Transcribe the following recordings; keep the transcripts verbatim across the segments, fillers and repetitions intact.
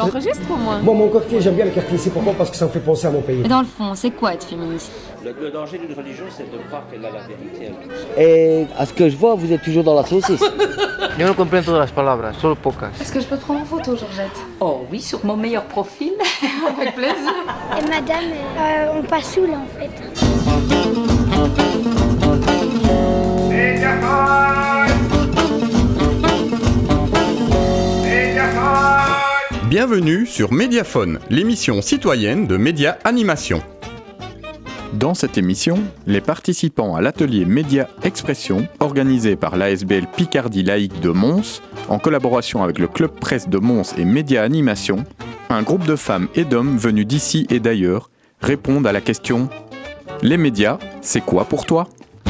T'enregistres au moins? Moi, mon quartier, j'aime bien le quartier. C'est pourquoi? Parce que ça me fait penser à mon pays. Mais dans le fond, c'est quoi être féministe? Le, le danger d'une religion, c'est de croire qu'elle a la vérité. Et à ce que je vois, vous êtes toujours dans la saucisse. Yo no comprendo todas las palabras, solo pocas. Est-ce que je peux te prendre en photo, Georgette? Oh oui, sur mon meilleur profil. Avec plaisir. Et madame, euh, on passe où là en fait? Bienvenue sur Médiaphone, l'émission citoyenne de Média Animation. Dans cette émission, les participants à l'atelier Média Expression, organisé par l'A S B L Picardie Laïque de Mons, en collaboration avec le Club Presse de Mons et Média Animation, un groupe de femmes et d'hommes venus d'ici et d'ailleurs répondent à la question « Les médias, c'est quoi pour toi ?»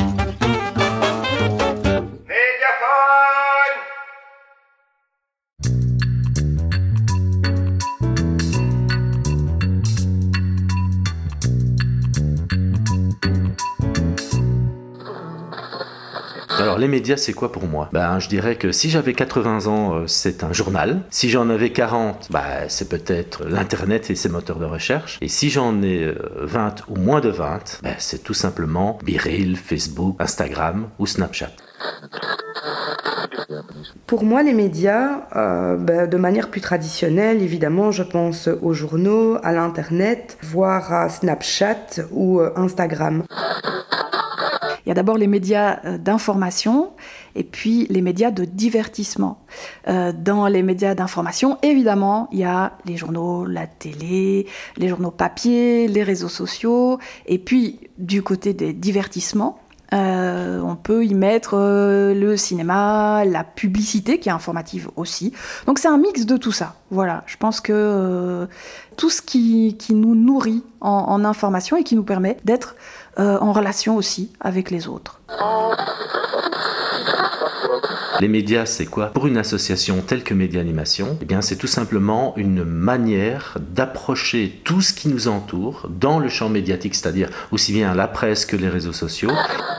Alors les médias, c'est quoi pour moi? Ben, je dirais que si j'avais quatre-vingts ans, euh, c'est un journal. Si j'en avais quarante, ben, c'est peut-être l'internet et ses moteurs de recherche. Et si j'en ai euh, vingt ou moins de vingt, ben, c'est tout simplement BeReal, Facebook, Instagram ou Snapchat. Pour moi, les médias, euh, ben, de manière plus traditionnelle, évidemment, je pense aux journaux, à l'internet, voire à Snapchat ou euh, Instagram. Il y a d'abord les médias d'information et puis les médias de divertissement. Euh, dans les médias d'information, évidemment, il y a les journaux, la télé, les journaux papier, les réseaux sociaux. Et puis, du côté des divertissements, euh, on peut y mettre euh, le cinéma, la publicité qui est informative aussi. Donc c'est un mix de tout ça. Voilà, je pense que euh, tout ce qui, qui nous nourrit en, en information et qui nous permet d'être Euh, en relation aussi avec les autres. Les médias, c'est quoi? Pour une association telle que Média Animation, eh bien, c'est tout simplement une manière d'approcher tout ce qui nous entoure dans le champ médiatique, c'est-à-dire aussi bien la presse que les réseaux sociaux.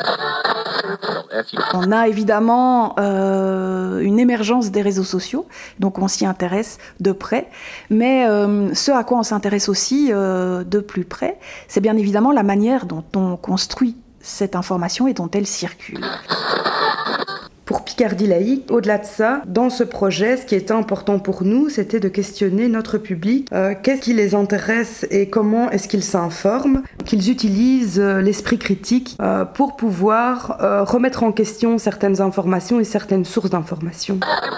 On a évidemment euh, une émergence des réseaux sociaux, donc on s'y intéresse de près. Mais euh, ce à quoi on s'intéresse aussi euh, de plus près, c'est bien évidemment la manière dont on construit cette information et dont elle circule. Pour Picardie Laïque, au-delà de ça, dans ce projet, ce qui était important pour nous, c'était de questionner notre public. Euh, qu'est-ce qui les intéresse et comment est-ce qu'ils s'informent, qu'ils utilisent euh, l'esprit critique euh, pour pouvoir euh, remettre en question certaines informations et certaines sources d'informations.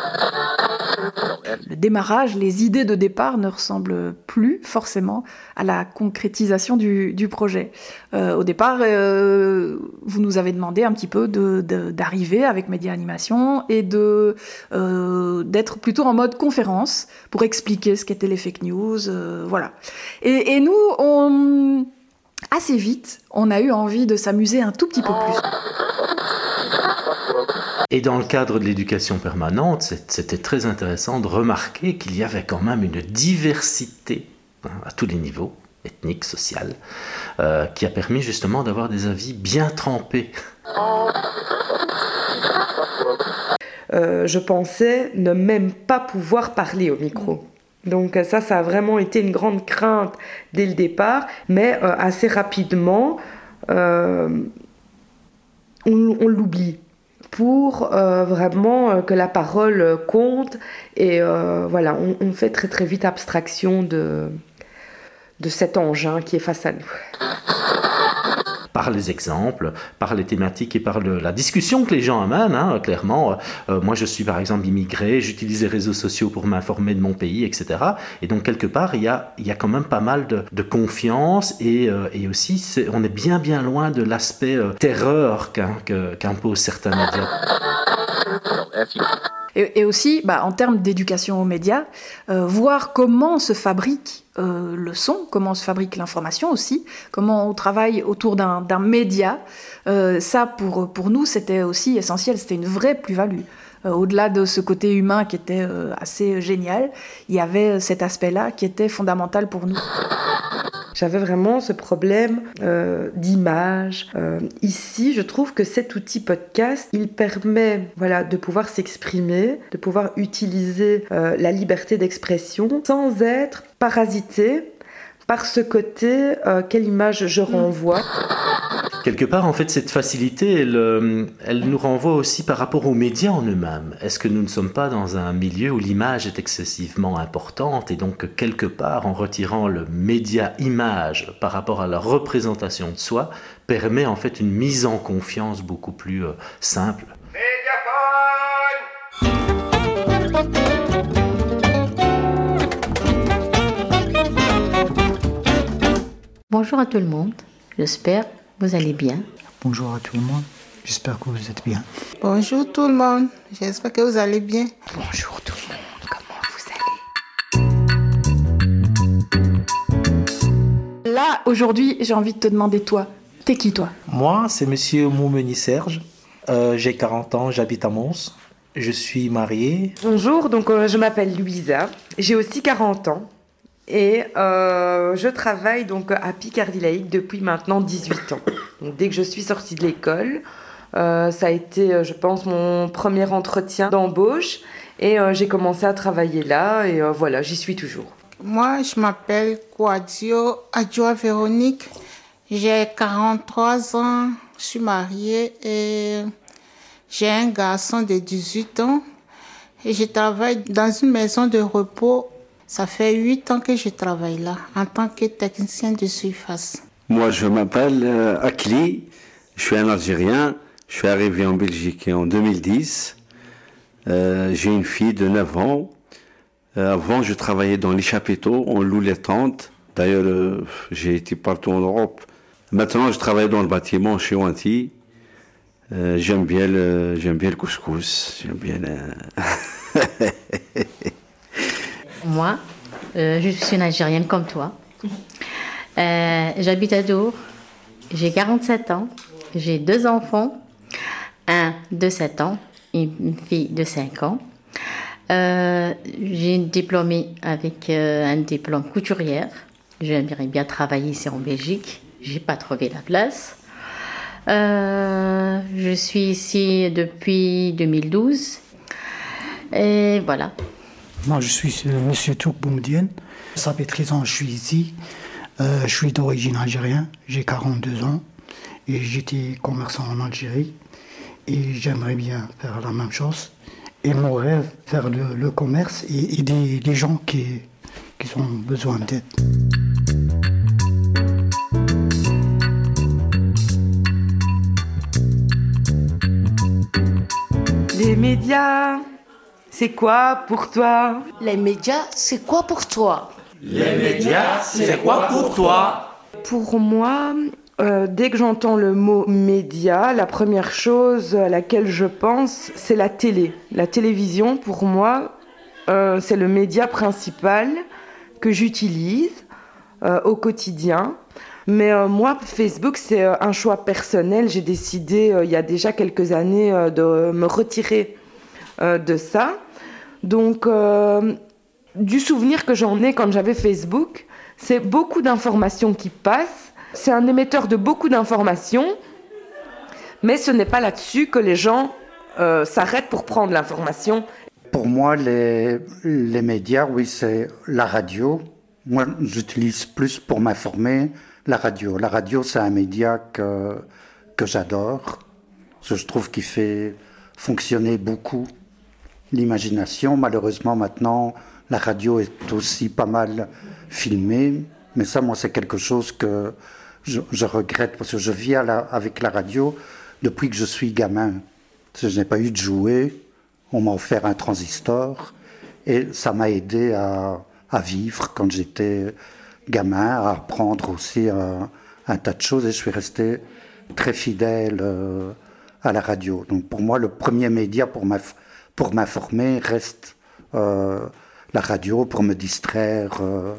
Le démarrage, les idées de départ ne ressemblent plus forcément à la concrétisation du, du projet. Euh, au départ, euh, vous nous avez demandé un petit peu de, de, d'arriver avec Média Animation et de, euh, d'être plutôt en mode conférence pour expliquer ce qu'étaient les fake news. Euh, voilà. Et, et nous, on, assez vite, on a eu envie de s'amuser un tout petit peu plus. Et dans le cadre de l'éducation permanente, c'était très intéressant de remarquer qu'il y avait quand même une diversité hein, à tous les niveaux, ethniques, sociales, euh, qui a permis justement d'avoir des avis bien trempés. Euh, je pensais ne même pas pouvoir parler au micro. Donc ça, ça a vraiment été une grande crainte dès le départ, mais euh, assez rapidement, euh, on, on l'oublie. Pour euh, vraiment euh, que la parole compte et euh, voilà, on, on fait très très vite abstraction de, de cet engin qui est face à nous. Par les exemples, par les thématiques et par le, la discussion que les gens amènent, hein, clairement. Euh, moi, je suis par exemple immigré, j'utilise les réseaux sociaux pour m'informer de mon pays, et cetera. Et donc, quelque part, il y a, il y a quand même pas mal de, de confiance et, euh, et aussi, c'est, on est bien bien loin de l'aspect euh, terreur qu'im, qu'imposent certains médias. Et, et aussi, bah, en termes d'éducation aux médias, euh, voir comment se fabrique euh, le son, comment se fabrique l'information aussi, comment on travaille autour d'un, d'un média. Euh, ça, pour, pour nous, c'était aussi essentiel, c'était une vraie plus-value. Euh, au-delà de ce côté humain qui était euh, assez génial, il y avait cet aspect-là qui était fondamental pour nous. J'avais vraiment ce problème euh, d'image. Euh, ici, je trouve que cet outil podcast, il permet voilà, de pouvoir s'exprimer, de pouvoir utiliser euh, la liberté d'expression sans être parasité par ce côté, euh, quelle image je renvoie. Quelque part, en fait, cette facilité, elle, elle nous renvoie aussi par rapport aux médias en eux-mêmes. Est-ce que nous ne sommes pas dans un milieu où l'image est excessivement importante et donc, quelque part, en retirant le média image par rapport à la représentation de soi, permet en fait une mise en confiance beaucoup plus euh, simple. Bonjour à tout le monde, j'espère que vous allez bien. Bonjour à tout le monde, j'espère que vous êtes bien. Bonjour tout le monde, j'espère que vous allez bien. Bonjour tout le monde, comment vous allez? Là, aujourd'hui, j'ai envie de te demander, toi, t'es qui toi? Moi, c'est monsieur Moumeni Serge, euh, j'ai quarante ans, j'habite à Mons, je suis marié. Bonjour, donc euh, je m'appelle Louisa, j'ai aussi quarante ans. Et euh, je travaille donc à Picardie Laïque depuis maintenant dix-huit ans. Donc dès que je suis sortie de l'école, euh, ça a été, je pense, mon premier entretien d'embauche. Et euh, j'ai commencé à travailler là et euh, voilà, j'y suis toujours. Moi, je m'appelle Kouadio Adjoa Véronique. J'ai quarante-trois ans, je suis mariée et j'ai un garçon de dix-huit ans. Et je travaille dans une maison de repos. Ça fait huit ans que je travaille là, en tant que technicien de surface. Moi, je m'appelle euh, Akli, je suis un Algérien, je suis arrivé en Belgique en deux mille dix. Euh, j'ai une fille de neuf ans. Euh, avant, je travaillais dans les chapiteaux, on loue les tentes. D'ailleurs, euh, j'ai été partout en Europe. Maintenant, je travaille dans le bâtiment chez Wanty. Euh, j'aime bien le, j'aime bien le couscous, j'aime bien le... Moi, euh, je suis une Algérienne comme toi. Euh, j'habite à Dour. J'ai quarante-sept ans. J'ai deux enfants. Un de sept ans et une fille de cinq ans. Euh, j'ai une diplômée avec euh, un diplôme couturière. J'aimerais bien travailler ici en Belgique. J'ai pas trouvé la place. Euh, je suis ici depuis deux mille douze. Et voilà. Moi, je suis euh, monsieur Touk Boumdienne. Ça fait treize ans que je suis ici. Euh, je suis d'origine algérienne. J'ai quarante-deux ans. Et j'étais commerçant en Algérie. Et j'aimerais bien faire la même chose. Et mon rêve, faire le, le commerce et aider les gens qui, qui ont besoin d'aide. Les médias, c'est quoi pour toi? Les médias, c'est quoi pour toi? Les médias, c'est quoi pour toi? Pour moi, euh, dès que j'entends le mot média, la première chose à laquelle je pense, c'est la télé. La télévision, pour moi, euh, c'est le média principal que j'utilise euh, au quotidien. Mais euh, moi, Facebook, c'est euh, un choix personnel. J'ai décidé, euh, il y a déjà quelques années, euh, de me retirer euh, de ça. Donc, euh, du souvenir que j'en ai quand j'avais Facebook, c'est beaucoup d'informations qui passent. C'est un émetteur de beaucoup d'informations, mais ce n'est pas là-dessus que les gens euh, s'arrêtent pour prendre l'information. Pour moi, les, les médias, oui, c'est la radio. Moi, j'utilise plus pour m'informer la radio. La radio, c'est un média que, que j'adore. Je trouve qu'il fait fonctionner beaucoup l'imagination. Malheureusement, maintenant, la radio est aussi pas mal filmée. Mais ça, moi, c'est quelque chose que je, je regrette parce que je vis à la, avec la radio depuis que je suis gamin. Parce que je n'ai pas eu de jouet. On m'a offert un transistor et ça m'a aidé à, à vivre quand j'étais gamin, à apprendre aussi un, un tas de choses et je suis resté très fidèle euh, à la radio. Donc pour moi, le premier média pour, m'aff- pour m'informer reste euh, la radio, pour me distraire euh,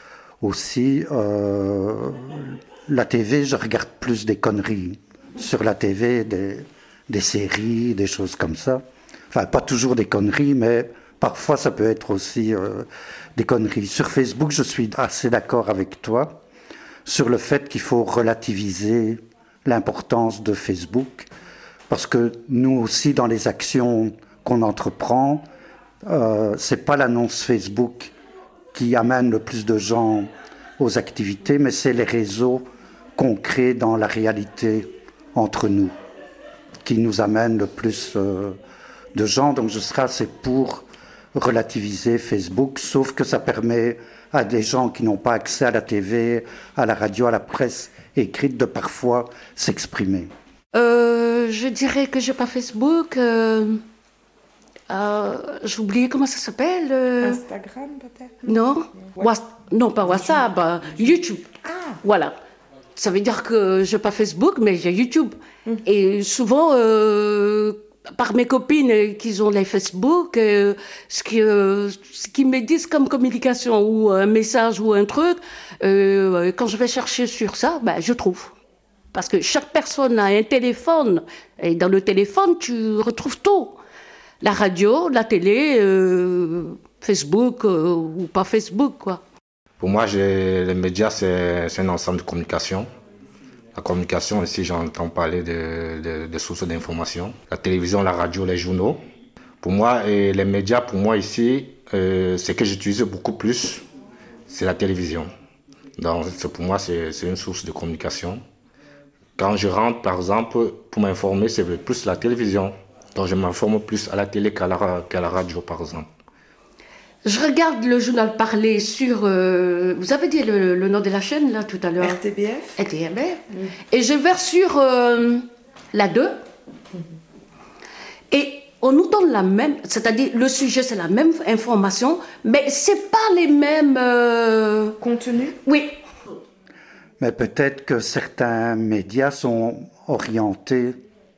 aussi. Euh, la T V, je regarde plus des conneries. Sur la T V, des, des séries, des choses comme ça. Enfin, pas toujours des conneries, mais parfois ça peut être aussi euh, des conneries. Sur Facebook, je suis assez d'accord avec toi. sur le fait qu'il faut relativiser l'importance de Facebook, parce que nous aussi, dans les actions qu'on entreprend, euh, c'est pas l'annonce Facebook qui amène le plus de gens aux activités, mais c'est les réseaux qu'on crée dans la réalité entre nous qui nous amènent le plus euh, de gens. Donc je serai assez pour relativiser Facebook, sauf que ça permet à des gens qui n'ont pas accès à la T V, à la radio, à la presse écrite de parfois s'exprimer. Euh, je dirais que j'ai pas Facebook. Euh, euh, j'ai oublié comment ça s'appelle. Euh, Instagram peut-être. Non, Whats- non pas WhatsApp, euh, YouTube. Ah. Voilà. Ça veut dire que j'ai pas Facebook, mais j'ai YouTube. Mm. Et souvent, euh, par mes copines qui ont les Facebook, euh, ce qui, euh, ce qui me disent comme communication ou un message ou un truc, euh, quand je vais chercher sur ça, ben, je trouve. Parce que chaque personne a un téléphone, et dans le téléphone, tu retrouves tout. La radio, la télé, euh, Facebook euh, ou pas Facebook, quoi. Pour moi, j'ai, les médias, c'est, c'est un ensemble de communication. La communication, ici, j'entends parler de, de, de sources d'information. La télévision, la radio, les journaux. Pour moi, et les médias, pour moi, ici, euh, ce que j'utilise beaucoup plus, c'est la télévision. Donc, c'est, pour moi, c'est, c'est une source de communication. Quand je rentre, par exemple, pour m'informer, c'est plus la télévision. Donc, je m'informe plus à la télé qu'à la, qu'à la radio, par exemple. Je regarde le journal parler sur... Euh, vous avez dit le, le nom de la chaîne, là, tout à l'heure? R T B F. R T B F. Mm. Et je vais sur euh, la deux. Mm. Et on nous donne la même... C'est-à-dire, le sujet, c'est la même information, mais c'est pas les mêmes... Euh... Contenus? Oui. Mais peut-être que certains médias sont orientés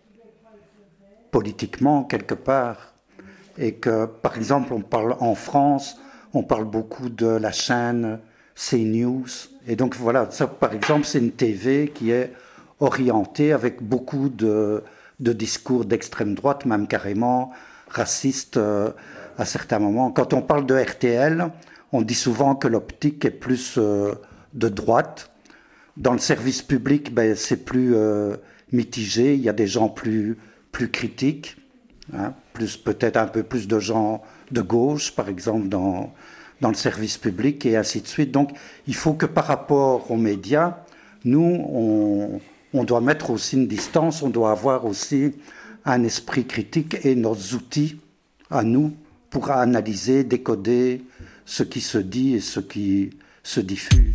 politiquement, quelque part. Et que, par exemple, on parle en France, on parle beaucoup de la chaîne CNews. Et donc voilà, ça, par exemple, c'est une T V qui est orientée avec beaucoup de, de discours d'extrême droite, même carrément racistes euh, à certains moments. Quand on parle de R T L, on dit souvent que l'optique est plus euh, de droite. Dans le service public, ben, c'est plus euh, mitigé. Il y a des gens plus, plus critiques. Hein, plus peut-être un peu plus de gens de gauche, par exemple, dans, dans le service public, et ainsi de suite. Donc, il faut que par rapport aux médias, nous, on, on doit mettre aussi une distance, on doit avoir aussi un esprit critique et nos outils à nous pour analyser, décoder ce qui se dit et ce qui se diffuse.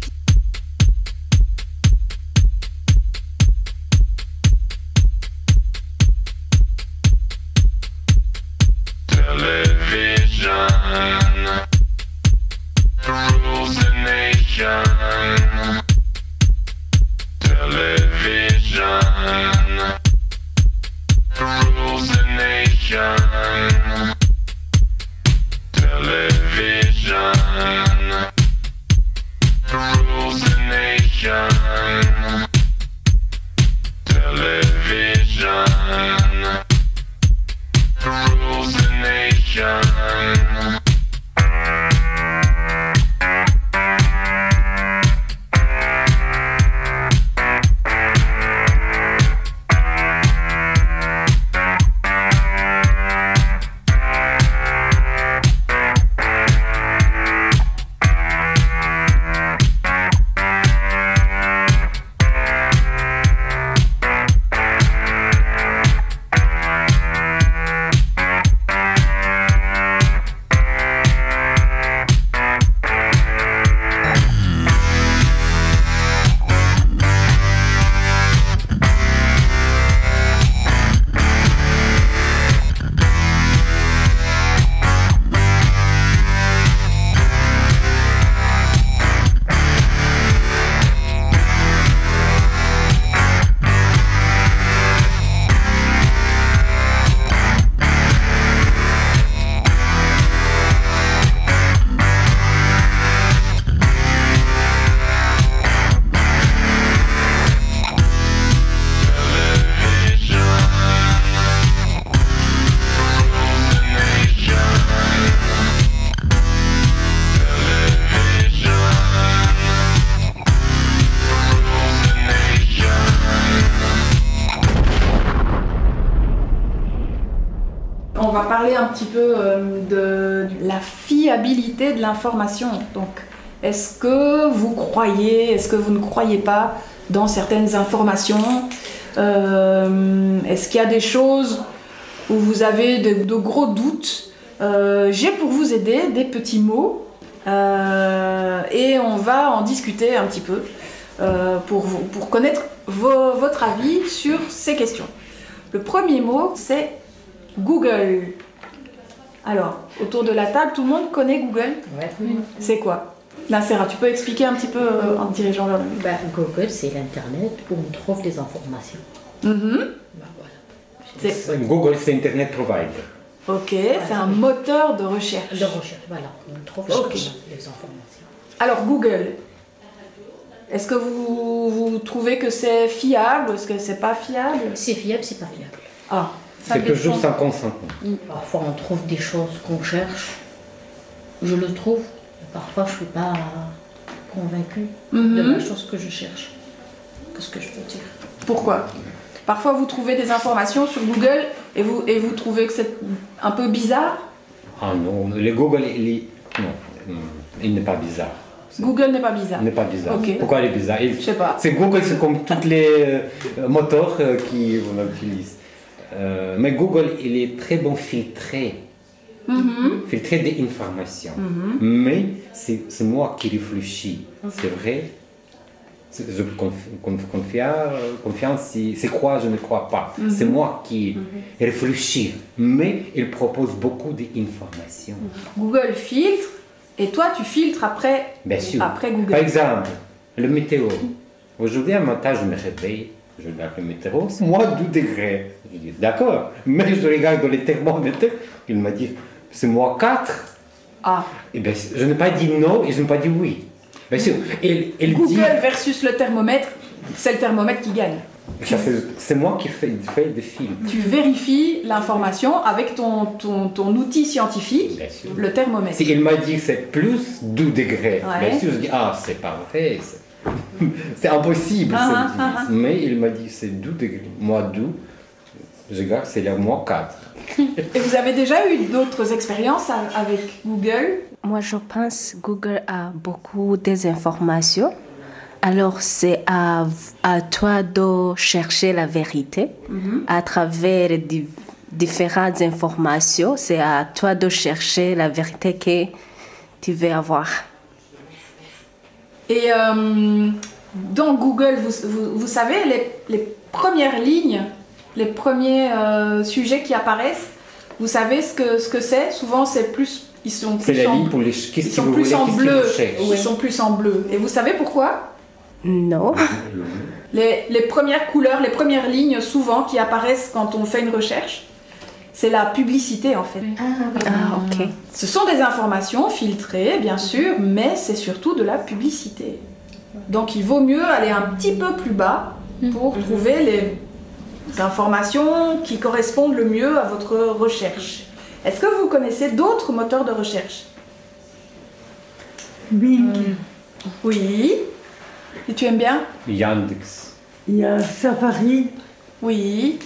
parler un petit peu euh, de, de la fiabilité de l'information. Donc, est-ce que vous croyez, est-ce que vous ne croyez pas dans certaines informations? euh, Est-ce qu'il y a des choses où vous avez de, de gros doutes? euh, J'ai pour vous aider des petits mots euh, et on va en discuter un petit peu euh, pour, vous, pour connaître vos, votre avis sur ces questions. Le premier mot, c'est Google. Alors, autour de la table, tout le monde connaît Google? Ouais. C'est quoi? Nasera, tu peux expliquer un petit peu euh, en dirigeant vers le... Ben, Google, c'est l'Internet où on trouve des informations. Mm-hmm. Ben, voilà. C'est... Google, c'est Internet Provider. Ok, c'est un moteur de recherche. De recherche, voilà. On trouve okay. les informations. Alors, Google, est-ce que vous, vous trouvez que c'est fiable ou est-ce que c'est pas fiable? C'est fiable, c'est pas fiable. Ah, c'est toujours cinquante cinquante. Parfois, on trouve des choses qu'on cherche. Je le trouve. Parfois, je ne suis pas convaincue mm-hmm. de la chose que je cherche. Qu'est-ce que je peux dire? Pourquoi? Parfois, vous trouvez des informations sur Google et vous, et vous trouvez que c'est un peu bizarre? Ah non, le Google, il est... Non, il n'est pas bizarre. C'est... Google n'est pas bizarre? Il n'est pas bizarre. Okay. Pourquoi il est bizarre? Il... Je sais pas. C'est Google, c'est comme tous les euh, moteurs euh, qu'on utilise. Euh, mais Google, il est très bon filtré. Mm-hmm. Filtrer des informations. Mm-hmm. Mais c'est, c'est moi qui réfléchis. Okay. C'est vrai. C'est, je conf, confia, confiance, c'est, c'est quoi, je ne crois pas. Mm-hmm. C'est moi qui mm-hmm. réfléchis. Mais il propose beaucoup d'informations. Mm-hmm. Google filtre et toi tu filtres après, Bien sûr. après Google. Par exemple, le météo. Aujourd'hui, à matin, je me réveille. Je regarde le météo, c'est moins douze degrés. Je dis d'accord. Mais je regarde dans les thermomètres, il m'a dit c'est moins quatre. Ah. Et bien, je n'ai pas dit non et je n'ai pas dit oui. Bien sûr. Et, et Google dit, versus le thermomètre, c'est le thermomètre qui gagne. Ça, c'est, c'est moi qui fais, fais des films. Tu vérifies l'information avec ton, ton, ton outil scientifique, le thermomètre. Si il m'a dit que c'est plus douze degrés, ouais. bien sûr, je dis ah, c'est pas vrai. C'est... c'est impossible, ah, ah, ah. mais il m'a dit c'est douze degrés. Moi, douze, je regarde, c'est là moins quatre. Et vous avez déjà eu d'autres expériences avec Google? Moi, je pense que Google a beaucoup d'informations. Alors, c'est à, à toi de chercher la vérité mm-hmm. à travers di- différentes informations. C'est à toi de chercher la vérité que tu veux avoir. Et euh, dans Google, vous, vous, vous savez, les, les premières lignes, les premiers euh, sujets qui apparaissent, vous savez ce que, ce que c'est? Souvent, c'est plus, ils sont plus, c'est la en, ligne pour les, qu'est-ce ils sont vous plus voulez, en bleu. Oui. Ils sont plus en bleu. Et vous savez pourquoi? Non. les, les premières couleurs, les premières lignes, souvent, qui apparaissent quand on fait une recherche, c'est la publicité en fait. Ah, oui. Ah, ok. Ce sont des informations filtrées, bien sûr, mais c'est surtout de la publicité. Donc il vaut mieux aller un petit peu plus bas pour mmh. trouver les informations qui correspondent le mieux à votre recherche. Est-ce que vous connaissez d'autres moteurs de recherche? Bing. Mmh. Oui. Et tu aimes bien? Yandex. Il y a Safari. Oui.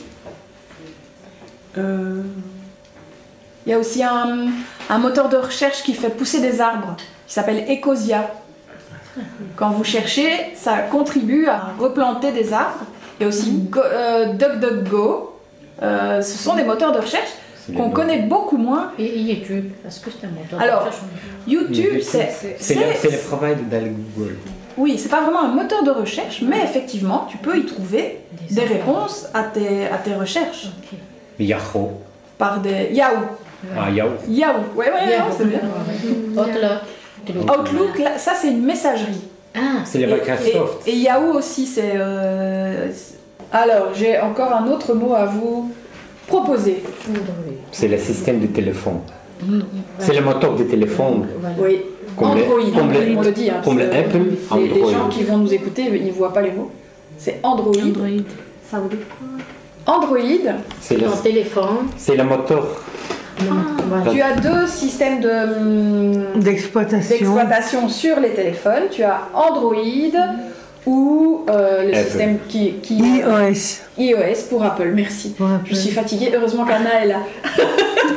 Euh... Il y a aussi un, un moteur de recherche qui fait pousser des arbres, qui s'appelle Ecosia. Quand vous cherchez, ça contribue à replanter des arbres. Il y a aussi Go, euh, DuckDuckGo. Euh, ce sont des moteurs de recherche qu'on connaît beaucoup moins. Et YouTube, est-ce que c'est un moteur Alors, de recherche? YouTube, c'est... C'est, c'est, le, c'est le provider dans Google. Oui, c'est pas vraiment un moteur de recherche, mais effectivement, tu peux y trouver des, des réponses à tes, à tes recherches. Okay. Yahoo. Par des... Yahoo. Ah, Yahoo. Yahoo, ouais, ouais, Yahoo, c'est bien. Outlook. Outlook, là, ça c'est une messagerie. Ah, c'est le Microsoft. Et, et, et Yahoo aussi, c'est... Euh... Alors, j'ai encore un autre mot à vous proposer. C'est le système de téléphone. Mmh. C'est le moteur de téléphone. Oui. Comme Android, le, comme Android, le, on le dit. Hein, comme le Apple, les, Android. les gens qui vont nous écouter, ils ne voient pas les mots. C'est Android. Android. Ça veut dire quoi? Android. C'est le téléphone. C'est le moteur. Ah, tu as deux systèmes de, d'exploitation. d'exploitation sur les téléphones. Tu as Android ou euh, le Apple. système qui, qui... iOS. iOS pour Apple, merci. Pour Apple. Je suis fatiguée, heureusement qu'Anna est là.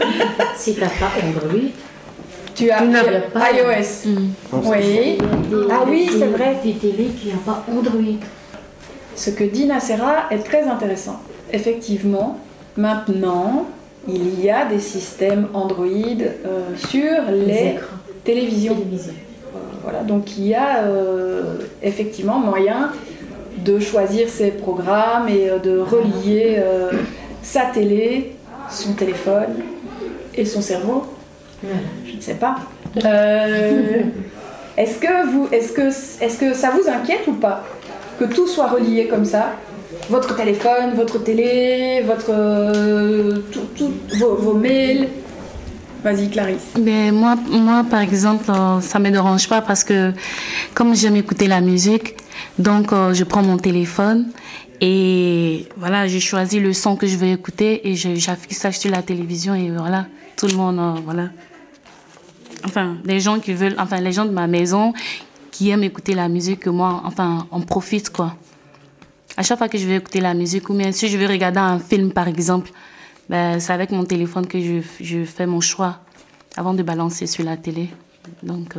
Si tu n'as pas Android, tu as tu n'as pas iOS. Mm. Oui. Ah oui, c'est vrai. Des télé qui n'ont pas Android. Ce que dit Nacera est très intéressant. Effectivement, maintenant, il y a des systèmes Android euh, sur les, les télévisions. Télévision. Voilà, donc il y a euh, effectivement moyen de choisir ses programmes et euh, de relier euh, sa télé, son téléphone et son cerveau. Je ne sais pas. Euh, est-ce que vous, est-ce que, est-ce que ça vous inquiète ou pas que tout soit relié comme ça? Votre téléphone, votre télé, votre euh, tout, tout, vos, vos mails. Vas-y Clarisse. Mais moi, moi, par exemple, euh, ça ne me dérange pas parce que comme j'aime écouter la musique, donc euh, je prends mon téléphone et voilà, je choisis le son que je veux écouter et je, j'affiche ça sur la télévision et voilà, tout le monde, euh, voilà. Enfin, les gens qui veulent, enfin, les gens de ma maison qui aiment écouter la musique, que moi, enfin, on profite, quoi. À chaque fois que je veux écouter la musique ou bien si je veux regarder un film, par exemple, ben, c'est avec mon téléphone que je, je fais mon choix avant de balancer sur la télé. Donc, euh...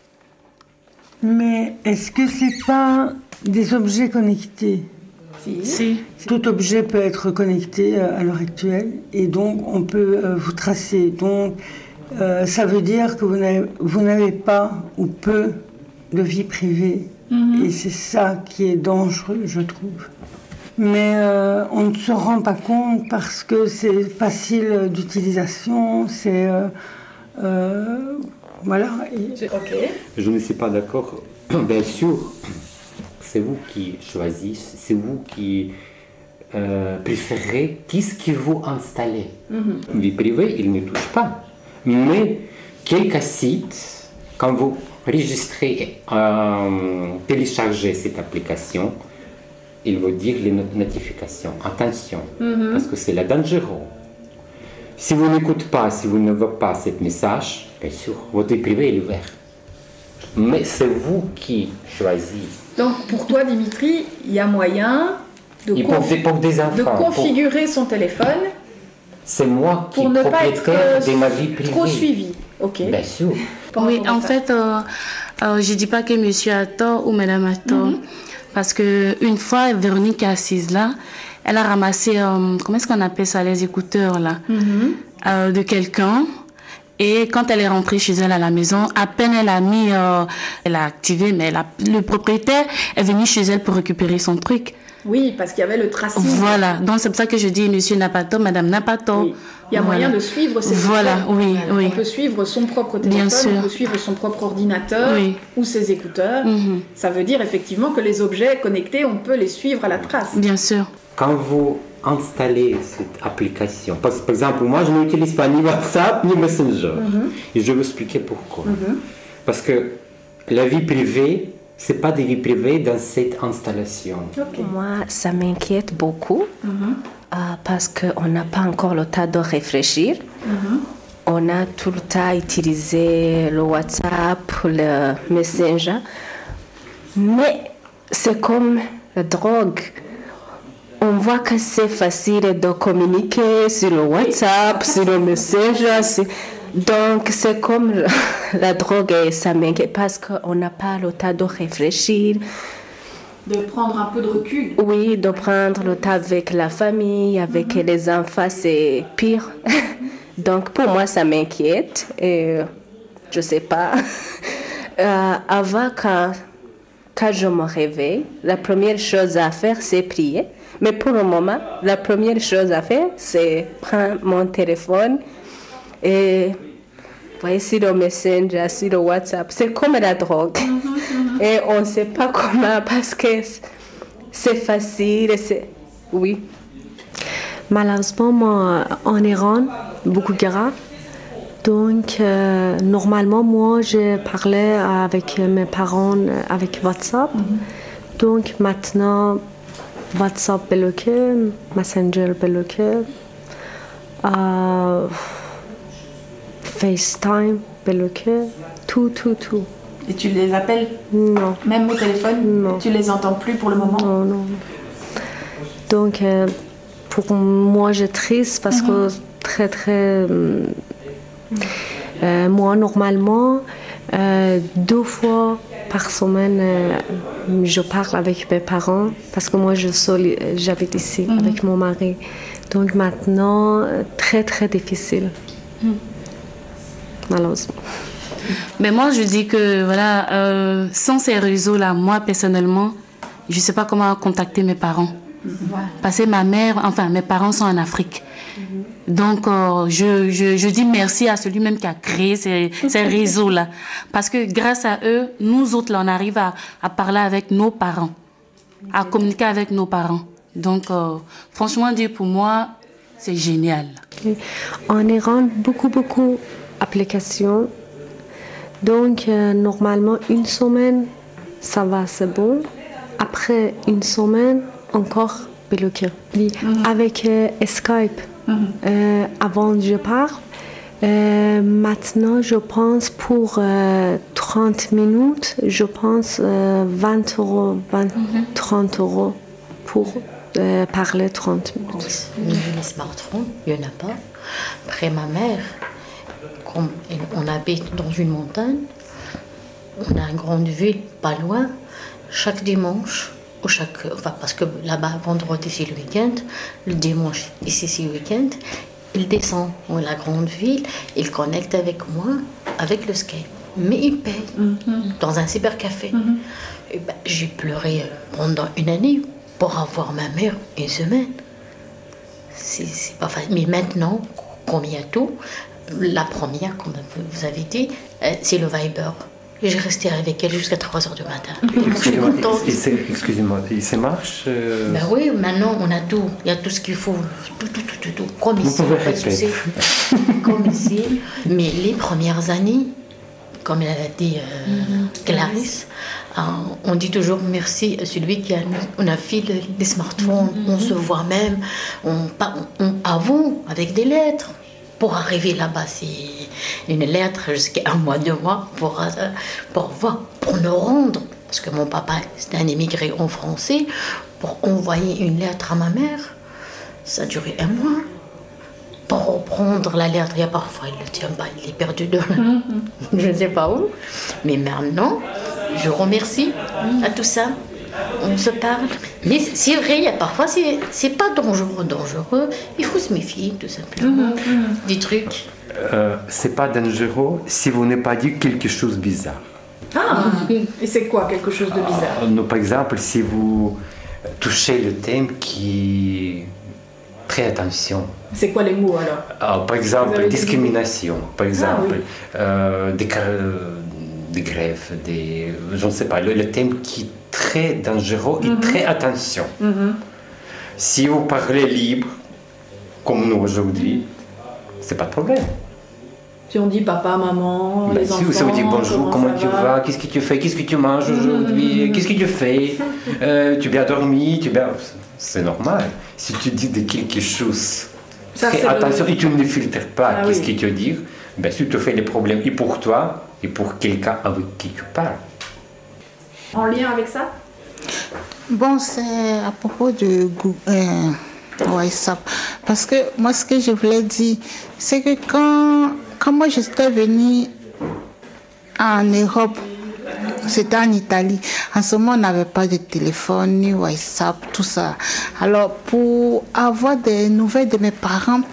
Mais est-ce que c'est pas des objets connectés? Si. si. Tout objet peut être connecté à l'heure actuelle et donc on peut euh, vous tracer. Donc euh, ça veut dire que vous n'avez, vous n'avez pas ou peu de vie privée. Mm-hmm. Et c'est ça qui est dangereux, je trouve. Mais euh, on ne se rend pas compte parce que c'est facile d'utilisation, c'est... Euh, euh, voilà. Et... Okay. Je ne suis pas d'accord. Bien sûr, c'est vous qui choisissez, c'est vous qui euh, préférez qu'est-ce que vous installez. Mm-hmm. Vie privée, il ne touche pas. Mais quelques sites, quand vous enregistrez, euh, téléchargez cette application, il va dire les not- notifications. Attention, mm-hmm. parce que c'est la dangereux. Si vous n'écoutez pas, si vous ne voyez pas ce message, bien sûr, votre vie privée est ouverte. Mais c'est vous qui choisissez. Donc pour toi, Dimitri, il y a moyen de, conf- pour des, pour des enfants, de configurer pour... son téléphone. C'est moi qui pour ne pas être de ma vie privée. Trop suivi. Ok. Bien sûr. Oui, en fait, euh, euh, je ne dis pas que monsieur a tort ou madame a tort. Mm-hmm. Parce qu'une fois, Véronique est assise là, elle a ramassé, euh, comment est-ce qu'on appelle ça, les écouteurs là, mm-hmm. euh, de quelqu'un. Et quand elle est rentrée chez elle à la maison, à peine elle a mis, euh, elle a activé, mais elle a, le propriétaire est venu chez elle pour récupérer son truc. Oui, parce qu'il y avait le tracing. Voilà, donc c'est pour ça que je dis monsieur n'a pas tort, madame n'a pas tort. Oui. Il y a voilà. moyen de suivre ses Voilà, écouteurs. oui, oui. On peut suivre son propre téléphone, Bien sûr. On peut suivre son propre ordinateur oui. ou ses écouteurs. Mm-hmm. Ça veut dire effectivement que les objets connectés, on peut les suivre à la trace. Bien sûr. Quand vous installez cette application, parce que par exemple, moi je n'utilise pas ni WhatsApp ni Messenger. Mm-hmm. Et je vais vous expliquer pourquoi. Mm-hmm. Parce que la vie privée, c'est pas des vies privées dans cette installation. Okay. Moi, ça m'inquiète beaucoup mm-hmm. euh, parce qu'on n'a pas encore le temps de réfléchir. Mm-hmm. On a tout le temps utilisé le WhatsApp, le Messenger. Mais c'est comme la drogue. On voit que c'est facile de communiquer sur le WhatsApp, sur le Messenger. Sur... Donc, c'est comme la drogue et ça m'inquiète parce qu'on n'a pas le temps de réfléchir. De prendre un peu de recul. Oui, de prendre le temps avec la famille, avec mm-hmm. les enfants, c'est pire. Donc, pour moi, ça m'inquiète. Et je ne sais pas. euh, avant, quand, quand je me réveille, la première chose à faire, c'est prier. Mais pour le moment, la première chose à faire, c'est prendre mon téléphone et voyez, sur le Messenger, sur le WhatsApp. C'est comme la drogue. Mm-hmm. Et on ne sait pas comment parce que c'est facile. C'est... Oui. Malheureusement, moi, en Iran, beaucoup de guerre. Donc, euh, normalement, moi, je parlais avec mes parents avec WhatsApp. Mm-hmm. Donc, maintenant, WhatsApp bloqué, Messenger bloqué, euh, FaceTime bloqué, tout, tout, tout. Et tu les appelles? Non. Même au téléphone? Non. Tu les entends plus pour le moment? Non, non. Donc, euh, pour moi, je suis triste parce mm-hmm. que très, très... Euh, moi, normalement, euh, deux fois par semaine, euh, je parle avec mes parents parce que moi, je soli- j'habite ici mm-hmm. avec mon mari. Donc maintenant, très, très difficile. Mm. Malheureusement. Mais moi, je dis que, voilà, euh, sans ces réseaux-là, moi, personnellement, je ne sais pas comment contacter mes parents. Mm-hmm. Parce que ma mère, enfin, mes parents sont en Afrique. Mm-hmm. Donc, euh, je, je, je dis merci à celui même qui a créé ces, ces réseaux-là. Parce que grâce à eux, nous autres, là, on arrive à, à parler avec nos parents, à communiquer avec nos parents. Donc, euh, franchement, dire pour moi, c'est génial. En Iran, beaucoup, beaucoup d'applications. Donc, euh, normalement, une semaine, ça va, c'est bon. Après une semaine, encore bloqué. Oui. Mm-hmm. Avec euh, Skype, mm-hmm. euh, avant je parle. Euh, maintenant, je pense pour euh, trente minutes, je pense euh, vingt euros, vingt, mm-hmm. trente euros pour euh, parler trente minutes. Les smartphones, il n'y en a pas. Après, ma mère, comme on habite dans une montagne, on a une grande ville pas loin. Chaque dimanche, ou chaque, enfin parce que là-bas, vendredi c'est le week-end, le dimanche ici c'est le week-end, il descend dans la grande ville, il connecte avec moi, avec le Skype. Mais il paye mm-hmm. dans un cybercafé. Mm-hmm. Et ben, j'ai pleuré pendant une année pour avoir ma mère une semaine. C'est, c'est pas facile. Mais maintenant, comme il y a tout, la première, comme vous avez dit, c'est le Viber. Et j'ai resté avec elle jusqu'à trois heures du matin. Excusez-moi, il, excusez-moi, il se marche euh... Ben oui, maintenant on a tout. Il y a tout ce qu'il faut. Tout, tout, tout, tout, tout. Comme vous ici, pas de souci. Comme ici. Mais les premières années, comme elle a dit euh, mm-hmm. Clarisse, euh, on dit toujours merci à celui qui a, on a fait les, les smartphones. Mm-hmm. On se voit même. On, on, avant, avec des lettres. Pour arriver là-bas, c'est une lettre jusqu'à un mois, deux mois pour, euh, pour voir, pour nous rendre. Parce que mon papa, c'était un immigré en français. Pour envoyer une lettre à ma mère, ça a duré un mois. Pour reprendre la lettre, il y a parfois, il ne le tient pas, il est perdu de mm-hmm. je ne sais pas où. Mais maintenant, je remercie mm-hmm. à tout ça. On se parle. Mais c'est vrai, il y a parfois, c'est, c'est pas dangereux, dangereux. Il faut se méfier, tout simplement. Mmh. Des trucs. Euh, c'est pas dangereux si vous n'avez pas dit quelque chose de bizarre. Ah, et c'est quoi quelque chose de bizarre? euh, Par exemple, si vous touchez le thème qui... Très attention. C'est quoi les mots alors? euh, Par exemple, discrimination. Par exemple, ah, oui. euh, des, des grèves, des... Je ne sais pas, le, le thème qui très dangereux et mm-hmm. très attention. Mm-hmm. Si vous parlez libre, comme nous aujourd'hui, c'est pas de problème. Si on dit papa, maman, ben, les si enfants... Si vous dites bonjour, comment, comment tu va, vas, qu'est-ce que tu fais, qu'est-ce que tu manges aujourd'hui, mm-hmm. qu'est-ce que tu fais, euh, tu as bien dormi, tu bien... C'est normal. Si tu dis de quelque chose, ça, très attention, le... et tu ne filtres pas ah, qu'est-ce oui. que tu veux dire, ben, si tu fais des problèmes et pour toi, et pour quelqu'un avec qui tu parles. En lien avec ça? Bon, c'est à propos de Google, euh, WhatsApp. Parce que moi, ce que je voulais dire, c'est que quand, quand moi j'étais venue en Europe, c'était en Italie. En ce moment, on n'avait pas de téléphone, ni WhatsApp, tout ça. Alors, pour avoir des nouvelles de mes parents,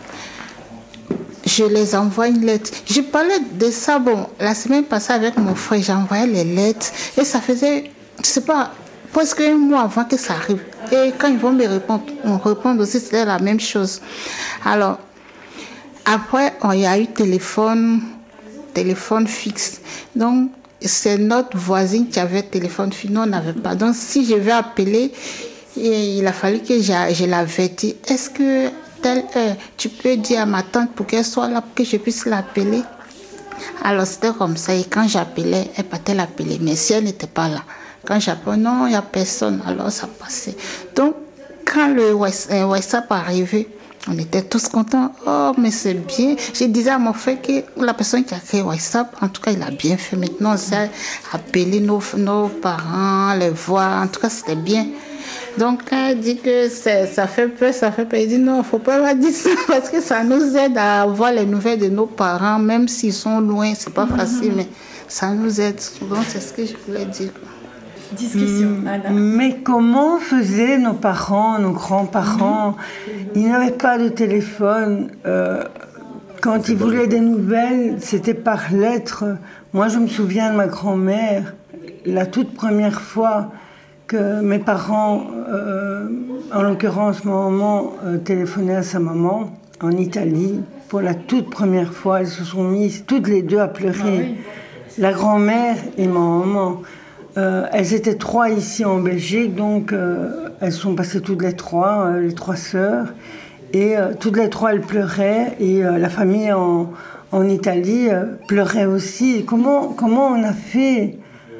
je les envoie une lettre. Je parlais de ça, bon, la semaine passée avec mon frère, j'envoyais les lettres et ça faisait, je sais pas, presque un mois avant que ça arrive. Et quand ils vont me répondre, on répond aussi, c'était la même chose. Alors, après, il y a eu téléphone, téléphone fixe. Donc, c'est notre voisine qui avait téléphone fixe, nous on n'avait pas. Donc, si je vais appeler, il a fallu que je, je l'avertisse. Est-ce que telle heure, tu peux dire à ma tante pour qu'elle soit là, pour que je puisse l'appeler? Alors c'était comme ça, et quand j'appelais, elle partait l'appeler, mais si elle n'était pas là, quand j'appelais, non, il n'y a personne, alors ça passait. Donc, quand le WhatsApp arrivait, on était tous contents. Oh, mais c'est bien. Je disais à mon frère que la personne qui a créé WhatsApp, en tout cas, il a bien fait. Maintenant, c'est appeler nos, nos parents, les voir, en tout cas, c'était bien. Donc quand elle dit que ça fait peur, ça fait peur, il dit non, il ne faut pas dire ça parce que ça nous aide à avoir les nouvelles de nos parents, même s'ils sont loin, c'est pas facile, mais ça nous aide. Donc c'est ce que je voulais dire. Discussion, Anna. Mais comment faisaient nos parents, nos grands-parents? Ils n'avaient pas de téléphone. Euh, quand ils voulaient des nouvelles, c'était par lettre. Moi, je me souviens de ma grand-mère, la toute première fois que mes parents, euh, en l'occurrence ma maman, euh, téléphonaient à sa maman en Italie. Pour la toute première fois, elles se sont mises toutes les deux à pleurer. Ah oui. La grand-mère et ma maman. Euh, elles étaient trois ici en Belgique, donc euh, elles sont passées toutes les trois, euh, les trois sœurs. Et euh, toutes les trois, elles pleuraient. Et euh, la famille en, en Italie euh, pleurait aussi. Comment, comment on a fait?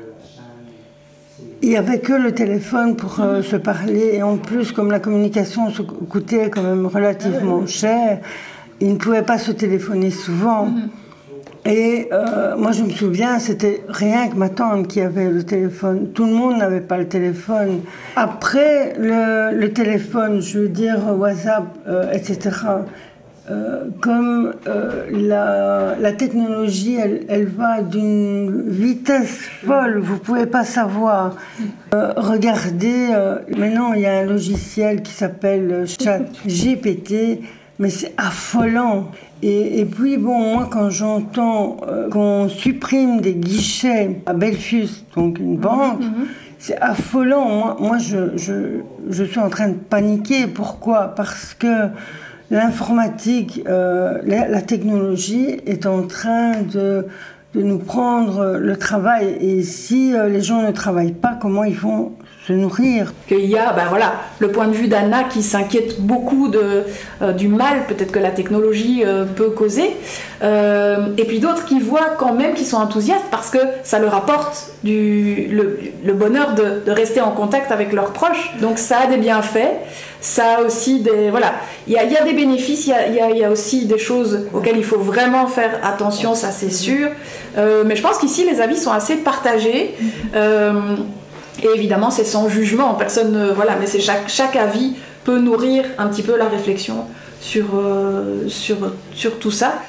Il n'y avait que le téléphone pour euh, se parler. Et en plus, comme la communication se coûtait quand même relativement cher, ils ne pouvaient pas se téléphoner souvent. Mm-hmm. Et euh, moi, je me souviens, c'était rien que ma tante qui avait le téléphone. Tout le monde n'avait pas le téléphone. Après le, le téléphone, je veux dire WhatsApp, euh, et cetera, euh, comme euh, la, la technologie, elle, elle va d'une vitesse folle, vous ne pouvez pas savoir. Euh, regardez, euh, maintenant, il y a un logiciel qui s'appelle ChatGPT, mais c'est affolant. Et, et puis, bon, moi, quand j'entends euh, qu'on supprime des guichets à Belfius, donc une banque, mmh. c'est affolant. Moi, moi je, je, je suis en train de paniquer. Pourquoi? Parce que l'informatique, euh, la, la technologie est en train de, de nous prendre le travail. Et si euh, les gens ne travaillent pas, comment ils vont se nourrir? Qu'il y a, ben voilà, le point de vue d'Anna qui s'inquiète beaucoup de, euh, du mal peut-être que la technologie euh, peut causer, euh, et puis d'autres qui voient quand même, qui sont enthousiastes parce que ça leur apporte du, le, le bonheur de, de rester en contact avec leurs proches. Donc ça a des bienfaits, ça a aussi des... Voilà, il y a, il y a des bénéfices, il y a, il y a, il y a aussi des choses auxquelles il faut vraiment faire attention, ça c'est sûr. Euh, mais je pense qu'ici les avis sont assez partagés. Euh, Et évidemment, c'est sans jugement, personne ne... Voilà, mais c'est chaque, chaque avis peut nourrir un petit peu la réflexion sur, euh, sur, sur tout ça.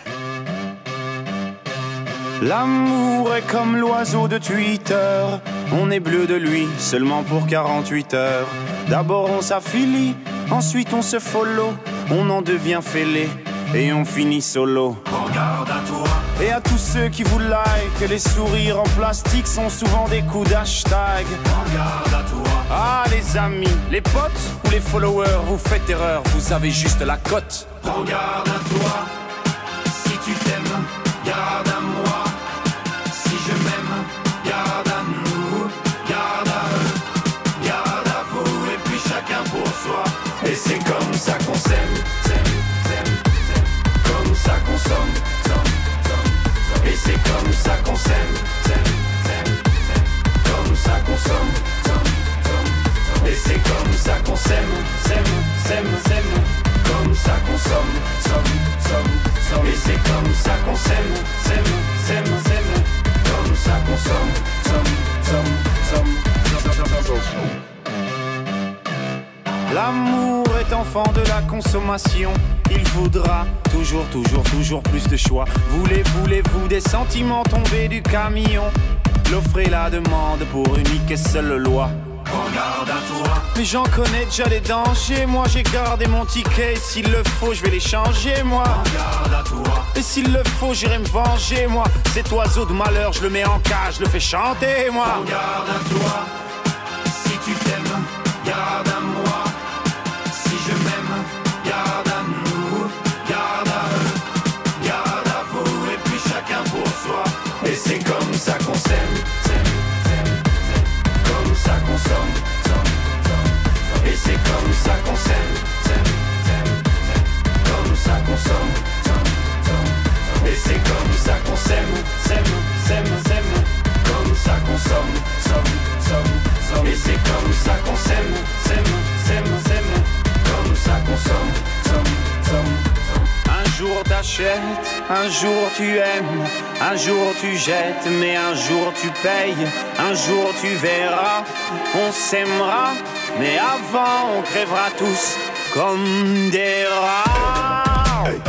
L'amour est comme l'oiseau de Twitter, on est bleu de lui seulement pour quarante-huit heures. D'abord on s'affilie, ensuite on se follow, on en devient fêlé et on finit solo. Regarde à toi. Et à tous ceux qui vous like, les sourires en plastique sont souvent des coups d'hashtag. Regarde à toi. Ah les amis, les potes ou les followers, vous faites erreur, vous avez juste la cote. Regarde à toi, si tu t'aimes, garde à moi. Si je m'aime, garde à nous, garde à eux, garde à vous, et puis chacun pour soi. Et c'est comme ça qu'on s'aime, s'aime, s'aime, s'aime, comme ça qu'on somme. Et c'est comme ça qu'on s'aime, s'aime, s'aime, s'aime, comme ça qu'on somme, somme, somme. Et c'est comme ça qu'on s'aime, s'aime, s'aime, s'aime, comme ça qu'on somme, somme, somme, somme. Et c'est comme ça qu'on s'aime, s'aime, s'aime, s'aime, comme ça qu'on somme, somme, somme, somme. L'amour est enfant de la consommation. Il faudra toujours, toujours, toujours plus de choix. Voulez, voulez-vous des sentiments tombés du camion? L'offre et la demande pour unique et seule loi. Regarde à toi. Mais j'en connais déjà les dangers. Moi j'ai gardé mon ticket. Et s'il le faut, je vais les changer, moi. Regarde à toi. Et s'il le faut, j'irai me venger, moi. Cet oiseau de malheur, je le mets en cage, je le fais chanter, moi. Regarde à toi. Si tu t'aimes, garde à moi. Si je m'aime, garde à nous, garde à eux, garde à vous, et puis chacun pour soi. Et c'est comme ça qu'on s'aime, s'aime, s'aime, s'aime, comme ça qu'on somme, somme, somme, somme. Et c'est comme ça qu'on s'aime, s'aime, s'aime, s'aime, comme ça qu'on somme, somme, somme, somme. Et c'est comme ça qu'on s'aime, s'aime, s'aime, s'aime, comme ça qu'on somme, somme. achètes, un jour tu aimes, un jour tu jettes, mais un jour tu payes, un jour tu verras, on s'aimera, mais avant on crèvera tous comme des rats. Hey.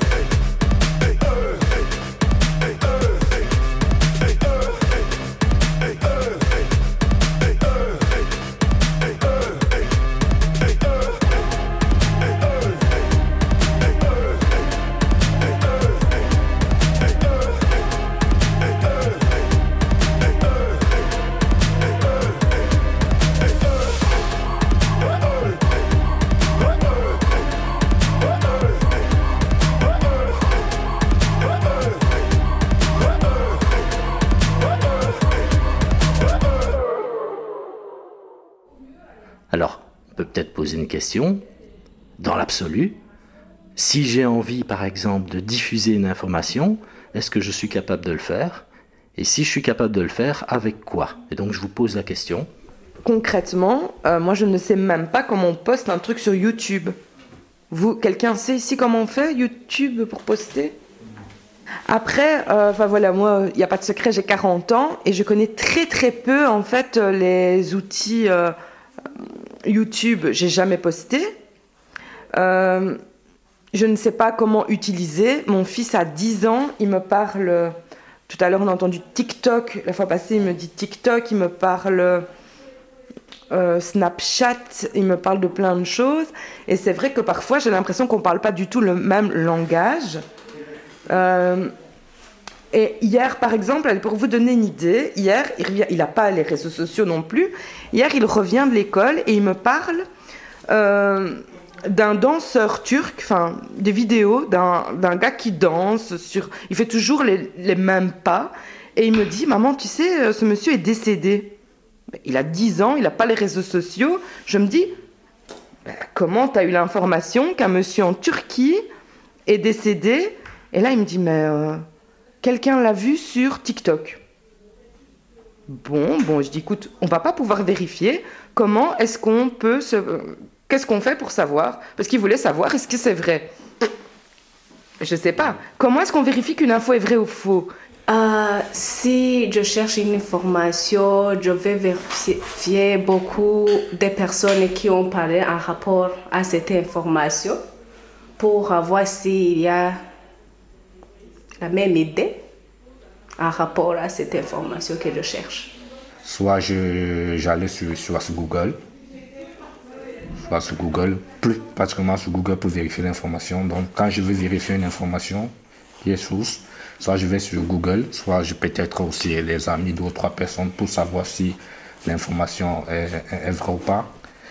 Alors, on peut peut-être poser une question. Dans l'absolu, si j'ai envie, par exemple, de diffuser une information, est-ce que je suis capable de le faire? Et si je suis capable de le faire, avec quoi? Et donc, je vous pose la question. Concrètement, euh, moi, je ne sais même pas comment on poste un truc sur YouTube. Vous, quelqu'un sait ici comment on fait YouTube pour poster? Après, enfin euh, voilà, moi, il n'y a pas de secret, j'ai quarante ans et je connais très très peu, en fait, les outils... Euh, YouTube, j'ai jamais posté. Euh, je ne sais pas comment utiliser. Mon fils a dix ans, il me parle... Tout à l'heure, on a entendu TikTok. La fois passée, il me dit TikTok, il me parle euh, Snapchat, il me parle de plein de choses. Et c'est vrai que parfois, j'ai l'impression qu'on ne parle pas du tout le même langage. Euh, Et hier, par exemple, pour vous donner une idée, hier, il n'a pas les réseaux sociaux non plus. Hier, il revient de l'école et il me parle euh, d'un danseur turc, enfin, des vidéos d'un, d'un gars qui danse sur... Il fait toujours les, les mêmes pas. Et il me dit, maman, tu sais, ce monsieur est décédé. Il a dix ans, il n'a pas les réseaux sociaux. Je me dis, comment tu as eu l'information qu'un monsieur en Turquie est décédé? Et là, il me dit, mais... Euh, quelqu'un l'a vu sur TikTok. Bon, bon, je dis, écoute, on va pas pouvoir vérifier. Comment est-ce qu'on peut se... Qu'est-ce qu'on fait pour savoir? Parce qu'il voulait savoir, est-ce que c'est vrai? Je sais pas. Comment est-ce qu'on vérifie qu'une info est vraie ou faux? Euh, si je cherche une information, je vais vérifier beaucoup des personnes qui ont parlé en rapport à cette information pour voir s'il y a la même idée en rapport à cette information que je cherche. Soit je, j'allais sur, sur, sur Google, soit sur Google, plus particulièrement sur Google pour vérifier l'information. Donc quand je veux vérifier une information qui est source, soit je vais sur Google, soit je peux être aussi les amis deux ou trois personnes pour savoir si l'information est, est, est vraie ou pas.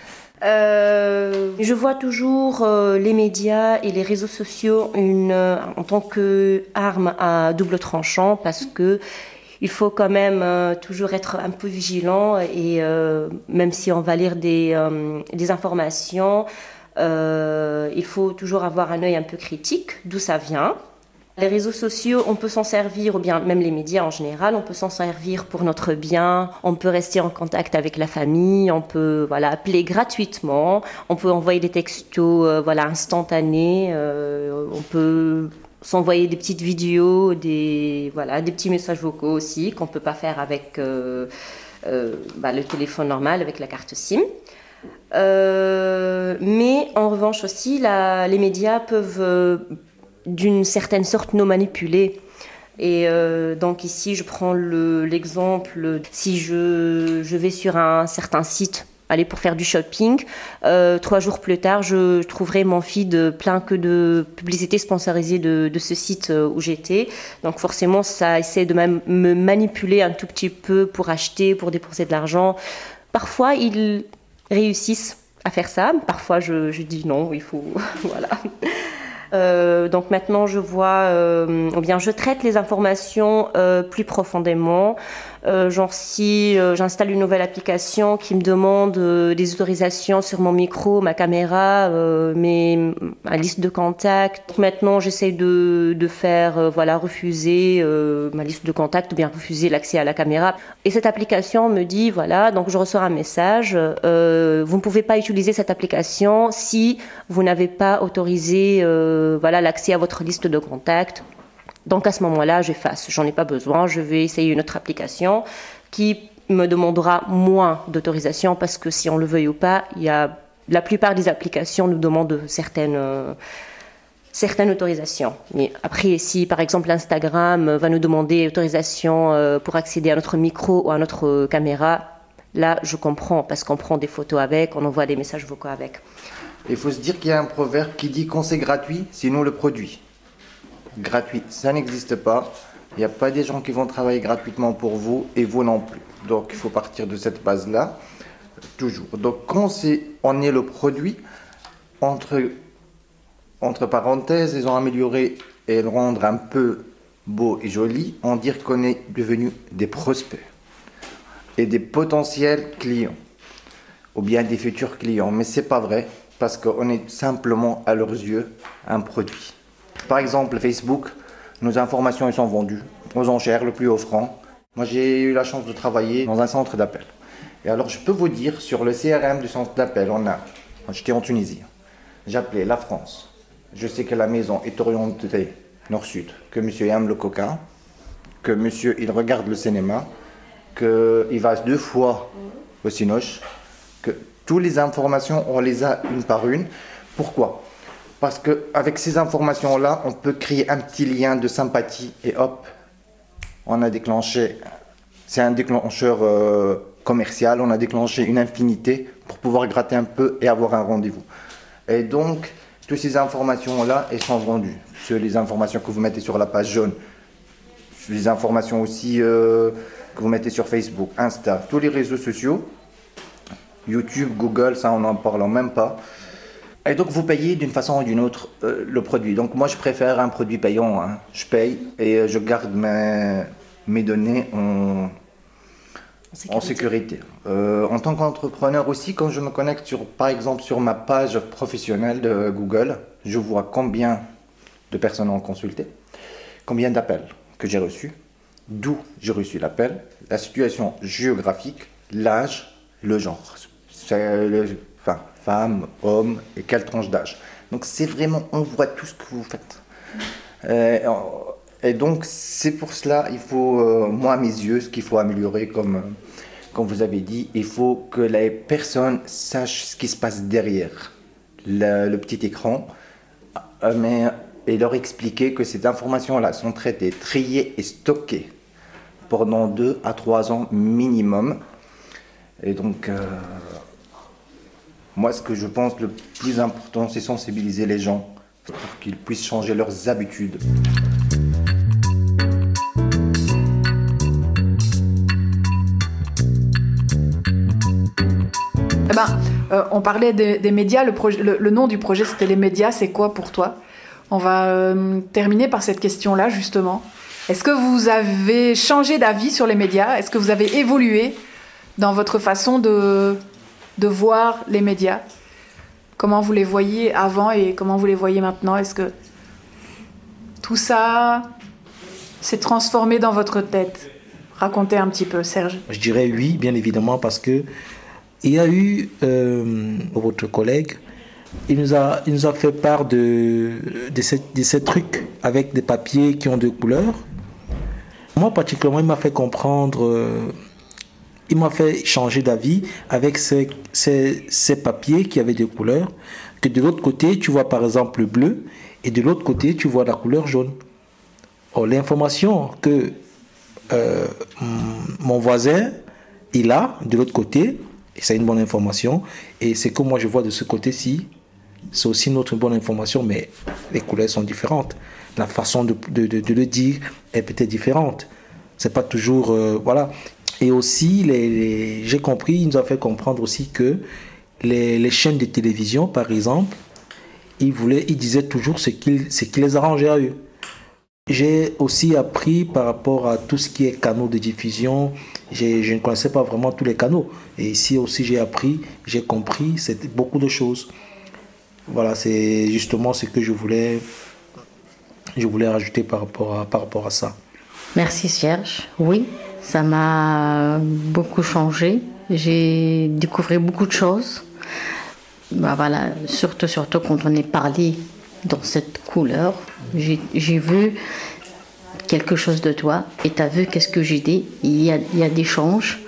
Euh, je vois toujours euh, les médias et les réseaux sociaux une, euh, en tant qu'arme à double tranchant parce que il faut quand même euh, toujours être un peu vigilant et euh, même si on va lire des, euh, des informations, euh, il faut toujours avoir un œil un peu critique d'où ça vient. Les réseaux sociaux, on peut s'en servir, ou bien même les médias en général, on peut s'en servir pour notre bien, on peut rester en contact avec la famille, on peut voilà, appeler gratuitement, on peut envoyer des textos euh, voilà, instantanés, euh, on peut s'envoyer des petites vidéos, des, voilà, des petits messages vocaux aussi, qu'on ne peut pas faire avec euh, euh, bah, le téléphone normal, avec la carte SIM. Euh, mais en revanche aussi, la, les médias peuvent... Euh, d'une certaine sorte nous manipuler. Et euh, donc ici, je prends le, l'exemple, si je, je vais sur un certain site, aller pour faire du shopping, euh, trois jours plus tard, je trouverai mon feed plein que de publicités sponsorisées de, de ce site où j'étais. Donc forcément, ça essaie de me manipuler un tout petit peu pour acheter, pour dépenser de l'argent. Parfois, ils réussissent à faire ça. Parfois, je, je dis non, il faut... voilà. Euh, donc maintenant je vois, euh, ou bien je traite les informations euh, plus profondément. Euh, genre si euh, j'installe une nouvelle application qui me demande euh, des autorisations sur mon micro, ma caméra, euh, mes, ma liste de contacts. Maintenant, j'essaie de, de faire euh, voilà, refuser euh, ma liste de contacts ou bien refuser l'accès à la caméra. Et cette application me dit, voilà, donc je reçois un message, euh, vous ne pouvez pas utiliser cette application si vous n'avez pas autorisé euh, voilà, l'accès à votre liste de contacts. Donc à ce moment-là, j'efface, j'en ai pas besoin, je vais essayer une autre application qui me demandera moins d'autorisation parce que si on le veuille ou pas, il y a, la plupart des applications nous demandent certaines, euh, certaines autorisations. Mais après, si par exemple Instagram va nous demander autorisation euh, pour accéder à notre micro ou à notre caméra, là je comprends parce qu'on prend des photos avec, on envoie des messages vocaux avec. Il faut se dire qu'il y a un proverbe qui dit quand c'est gratuit, sinon le produit. Gratuit, ça n'existe pas. Il n'y a pas des gens qui vont travailler gratuitement pour vous et vous non plus. Donc il faut partir de cette base-là, toujours. Donc quand c'est, on est le produit, entre, entre parenthèses, ils ont amélioré et le rendre un peu beau et joli, on dit qu'on est devenu des prospects et des potentiels clients, ou bien des futurs clients. Mais c'est pas vrai, parce qu'on est simplement à leurs yeux un produit. Par exemple, Facebook, nos informations elles sont vendues aux enchères, le plus offrant. Moi, j'ai eu la chance de travailler dans un centre d'appel. Et alors, je peux vous dire, sur le C R M du centre d'appel, on a, j'étais en Tunisie, j'appelais la France. Je sais que la maison est orientée nord-sud, que monsieur aime le coca, que monsieur, il regarde le cinéma, qu'il va deux fois au Cinoche, que toutes les informations, on les a une par une. Pourquoi ? Parce qu'avec ces informations-là, on peut créer un petit lien de sympathie et hop, on a déclenché, c'est un déclencheur euh, commercial, on a déclenché une infinité pour pouvoir gratter un peu et avoir un rendez-vous. Et donc, toutes ces informations-là, elles sont vendues. Sur les informations que vous mettez sur la page jaune, les informations aussi euh, que vous mettez sur Facebook, Insta, tous les réseaux sociaux, YouTube, Google, ça on n'en parle même pas. Et donc vous payez d'une façon ou d'une autre euh, le produit. Donc moi je préfère un produit payant. Hein. Je paye et euh, je garde mes, mes données en, en sécurité. En, sécurité. Euh, en tant qu'entrepreneur aussi, quand je me connecte sur, par exemple sur ma page professionnelle de Google, je vois combien de personnes ont consulté, combien d'appels que j'ai reçus, d'où j'ai reçu l'appel, la situation géographique, l'âge, le genre. C'est le, enfin, femme, homme et quelle tranche d'âge. Donc c'est vraiment, on voit tout ce que vous faites. Euh, et donc c'est pour cela, il faut, euh, moi à mes yeux, ce qu'il faut améliorer, comme, comme vous avez dit, il faut que les personnes sachent ce qui se passe derrière le, le petit écran, euh, mais, et leur expliquer que ces informations-là sont traitées, triées et stockées pendant deux à trois ans minimum. Et donc... Euh, Moi, ce que je pense le plus important, c'est sensibiliser les gens pour qu'ils puissent changer leurs habitudes. Eh ben, euh, on parlait des, des médias, le, projet, le, le nom du projet c'était les médias, c'est quoi pour toi ? On va euh, terminer par cette question-là justement. Est-ce que vous avez changé d'avis sur les médias ? Est-ce que vous avez évolué dans votre façon de... de voir les médias, comment vous les voyez avant et comment vous les voyez maintenant? Est-ce que tout ça s'est transformé dans votre tête? Racontez un petit peu, Serge. Je dirais oui, bien évidemment, parce que il y a eu euh, votre collègue, il nous a, il nous a fait part de, de, ces, de ces trucs avec des papiers qui ont deux couleurs. Moi, particulièrement, il m'a fait comprendre... Euh, Il m'a fait changer d'avis avec ces, ces, ces papiers qui avaient des couleurs, que de l'autre côté, tu vois par exemple le bleu, et de l'autre côté, tu vois la couleur jaune. Or, l'information que euh, mon voisin, il a de l'autre côté, et c'est une bonne information, et c'est que moi je vois de ce côté-ci, c'est aussi une autre bonne information, mais les couleurs sont différentes. La façon de, de, de, de le dire est peut-être différente. C'est pas toujours... Euh, voilà. Et aussi, les, les, j'ai compris, il nous a fait comprendre aussi que les, les chaînes de télévision, par exemple, ils, voulaient, ils disaient toujours ce qui, ce qui les arrangeait à eux. J'ai aussi appris par rapport à tout ce qui est canaux de diffusion j'ai- je ne connaissais pas vraiment tous les canaux. Et ici aussi, j'ai appris, j'ai compris c'est beaucoup de choses. Voilà, c'est justement ce que je voulais, je voulais rajouter par rapport à, par rapport à ça. Merci Serge. Oui, ça m'a beaucoup changé. J'ai découvert beaucoup de choses. Bah voilà, surtout, surtout quand on est parlé dans cette couleur, j'ai j'ai vu quelque chose de toi et tu as vu qu'est-ce que j'ai dit. Il y a, il y a des changes.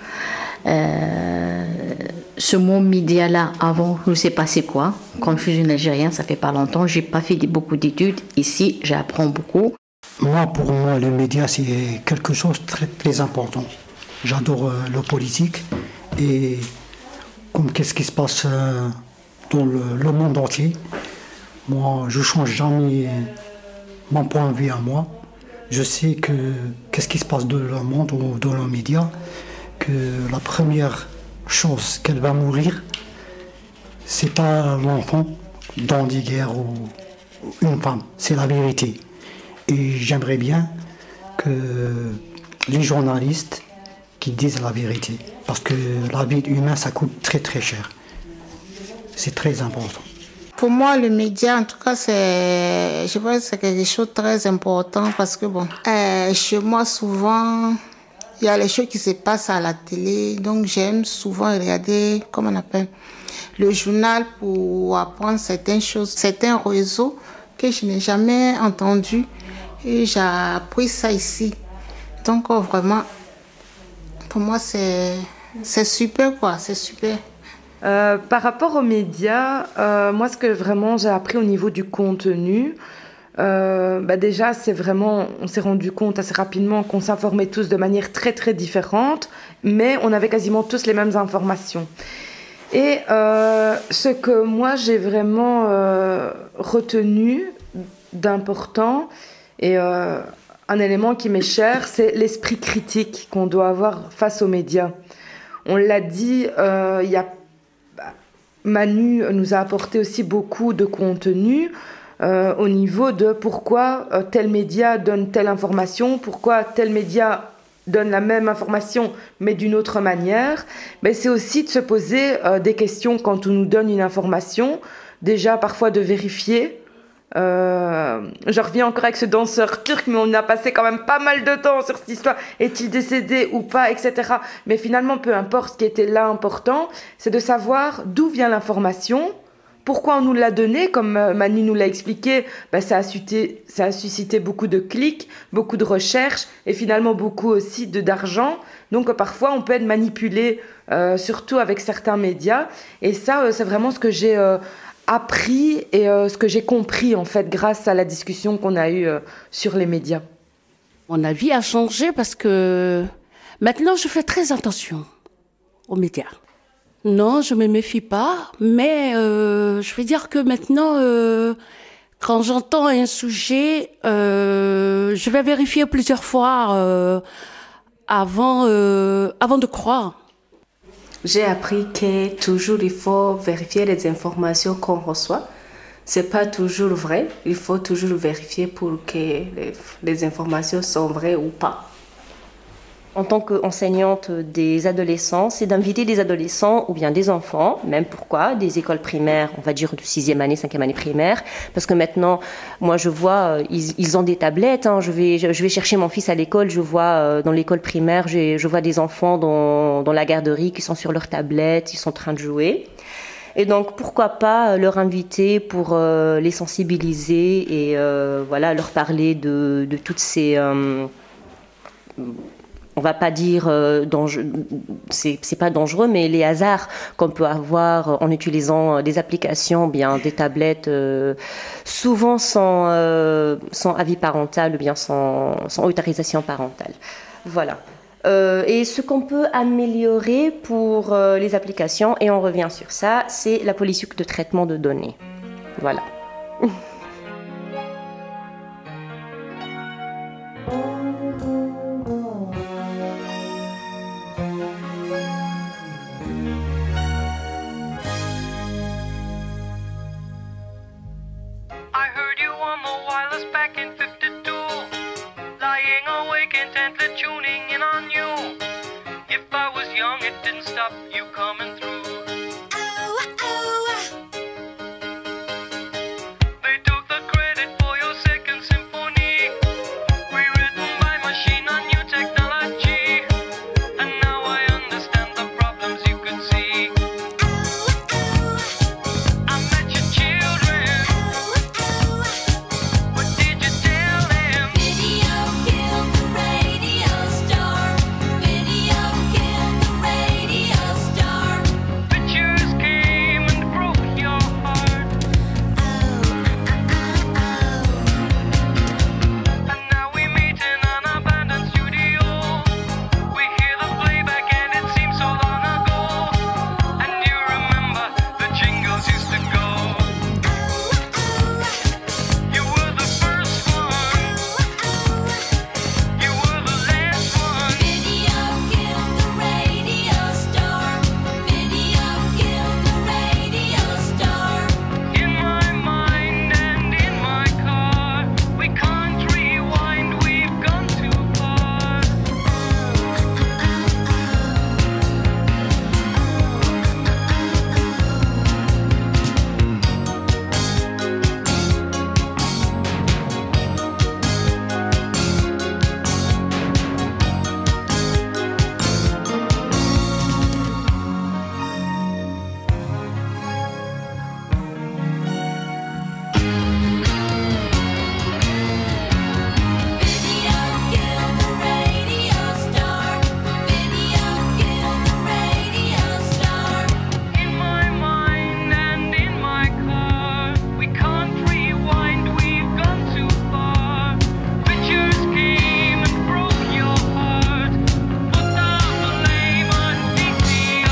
Euh, ce mot média-là, avant, je ne sais pas c'est quoi. Comme je suis une Algérienne, ça fait pas longtemps, j'ai pas fait beaucoup d'études. Ici, j'apprends beaucoup. Moi, pour moi, les médias, c'est quelque chose de très, très important. J'adore euh, la politique et comme qu'est-ce qui se passe euh, dans le, le monde entier. Moi, je ne change jamais mon point de vue à moi. Je sais que qu'est-ce qui se passe dans le monde ou dans les médias, que la première chose qu'elle va mourir, c'est pas l'enfant dans des guerres ou une femme, c'est la vérité. Et j'aimerais bien que les journalistes qui disent la vérité, parce que la vie humaine, ça coûte très très cher. C'est très important. Pour moi, le média, en tout cas, c'est, je pense que c'est quelque chose de très important parce que, bon, euh, chez moi, souvent, il y a les choses qui se passent à la télé. Donc, j'aime souvent regarder, comment on appelle, le journal pour apprendre certaines choses, certains réseaux que je n'ai jamais entendus. Et j'ai appris ça ici. Donc, oh, vraiment, pour moi, c'est, c'est super, quoi, c'est super. Euh, par rapport aux médias, euh, moi ce que vraiment j'ai appris au niveau du contenu, euh, bah déjà c'est vraiment, on s'est rendu compte assez rapidement qu'on s'informait tous de manière très très différente, mais on avait quasiment tous les mêmes informations. Et euh, ce que moi j'ai vraiment euh, retenu d'important et euh, un élément qui m'est cher, c'est l'esprit critique qu'on doit avoir face aux médias. On l'a dit, euh, il y a Manu nous a apporté aussi beaucoup de contenu euh, au niveau de pourquoi euh, tel média donne telle information, pourquoi tel média donne la même information mais d'une autre manière. Mais c'est aussi de se poser euh, des questions quand on nous donne une information, déjà parfois de vérifier. Euh, je reviens encore avec ce danseur turc, mais on a passé quand même pas mal de temps sur cette histoire. Est-il décédé ou pas, et cetera. Mais finalement, peu importe, ce qui était là important, c'est de savoir d'où vient l'information, pourquoi on nous l'a donné, comme Manu nous l'a expliqué. Ben, ça a suscité, ça a suscité beaucoup de clics, beaucoup de recherches et finalement beaucoup aussi de d'argent. Donc parfois, on peut être manipulé, euh, surtout avec certains médias. Et ça, euh, c'est vraiment ce que j'ai euh, appris et euh, ce que j'ai compris en fait grâce à la discussion qu'on a eue euh, sur les médias. Mon avis a changé parce que maintenant je fais très attention aux médias. Non, je me méfie pas, mais euh, je vais dire que maintenant, euh, quand j'entends un sujet, euh, je vais vérifier plusieurs fois euh, avant, euh, avant de croire. J'ai appris que toujours il faut vérifier les informations qu'on reçoit. C'est pas toujours vrai. Il faut toujours vérifier pour que les, les informations sont vraies ou pas. En tant qu'enseignante des adolescents, c'est d'inviter des adolescents ou bien des enfants, même pourquoi, des écoles primaires, on va dire de sixième année, cinquième année primaire, parce que maintenant, moi je vois, ils, ils ont des tablettes, hein, je, vais, je, je vais chercher mon fils à l'école, je vois euh, dans l'école primaire, je vois des enfants dans, dans la garderie qui sont sur leurs tablettes, ils sont en train de jouer. Et donc, pourquoi pas leur inviter pour euh, les sensibiliser et euh, voilà, leur parler de, de toutes ces... Euh, on va pas dire euh, dangereux, c'est, c'est pas dangereux, mais les hasards qu'on peut avoir en utilisant des applications, bien des tablettes, euh, souvent sans, euh, sans avis parental ou bien sans, sans autorisation parentale. Voilà. Euh, et ce qu'on peut améliorer pour euh, les applications, et on revient sur ça, c'est la politique de traitement de données. Voilà. Lying awake intently tuning in on you. You stop you coming through. They took the credit for your second symphony, rewritten by machine on new technology. And now I understand the problems you could see. I met your children. What did you tell them? Video killed the radio star. Video killed the radio star. Pictures came and broke your heart. And now we meet in an abandoned studio. We hear the playback and it seems so long ago. And you remember the jingles used to go. You were the first one. You were the last one. Video killed the radio star. Video killed the radio star. In my mind and in my car, we can't rewind, we've gone too far. Video killed the radio star. Video killed the radio star. In my mind and in my car, we can't rewind, we've gone too far. Pictures came and broke your heart. Put down the blame on V C R.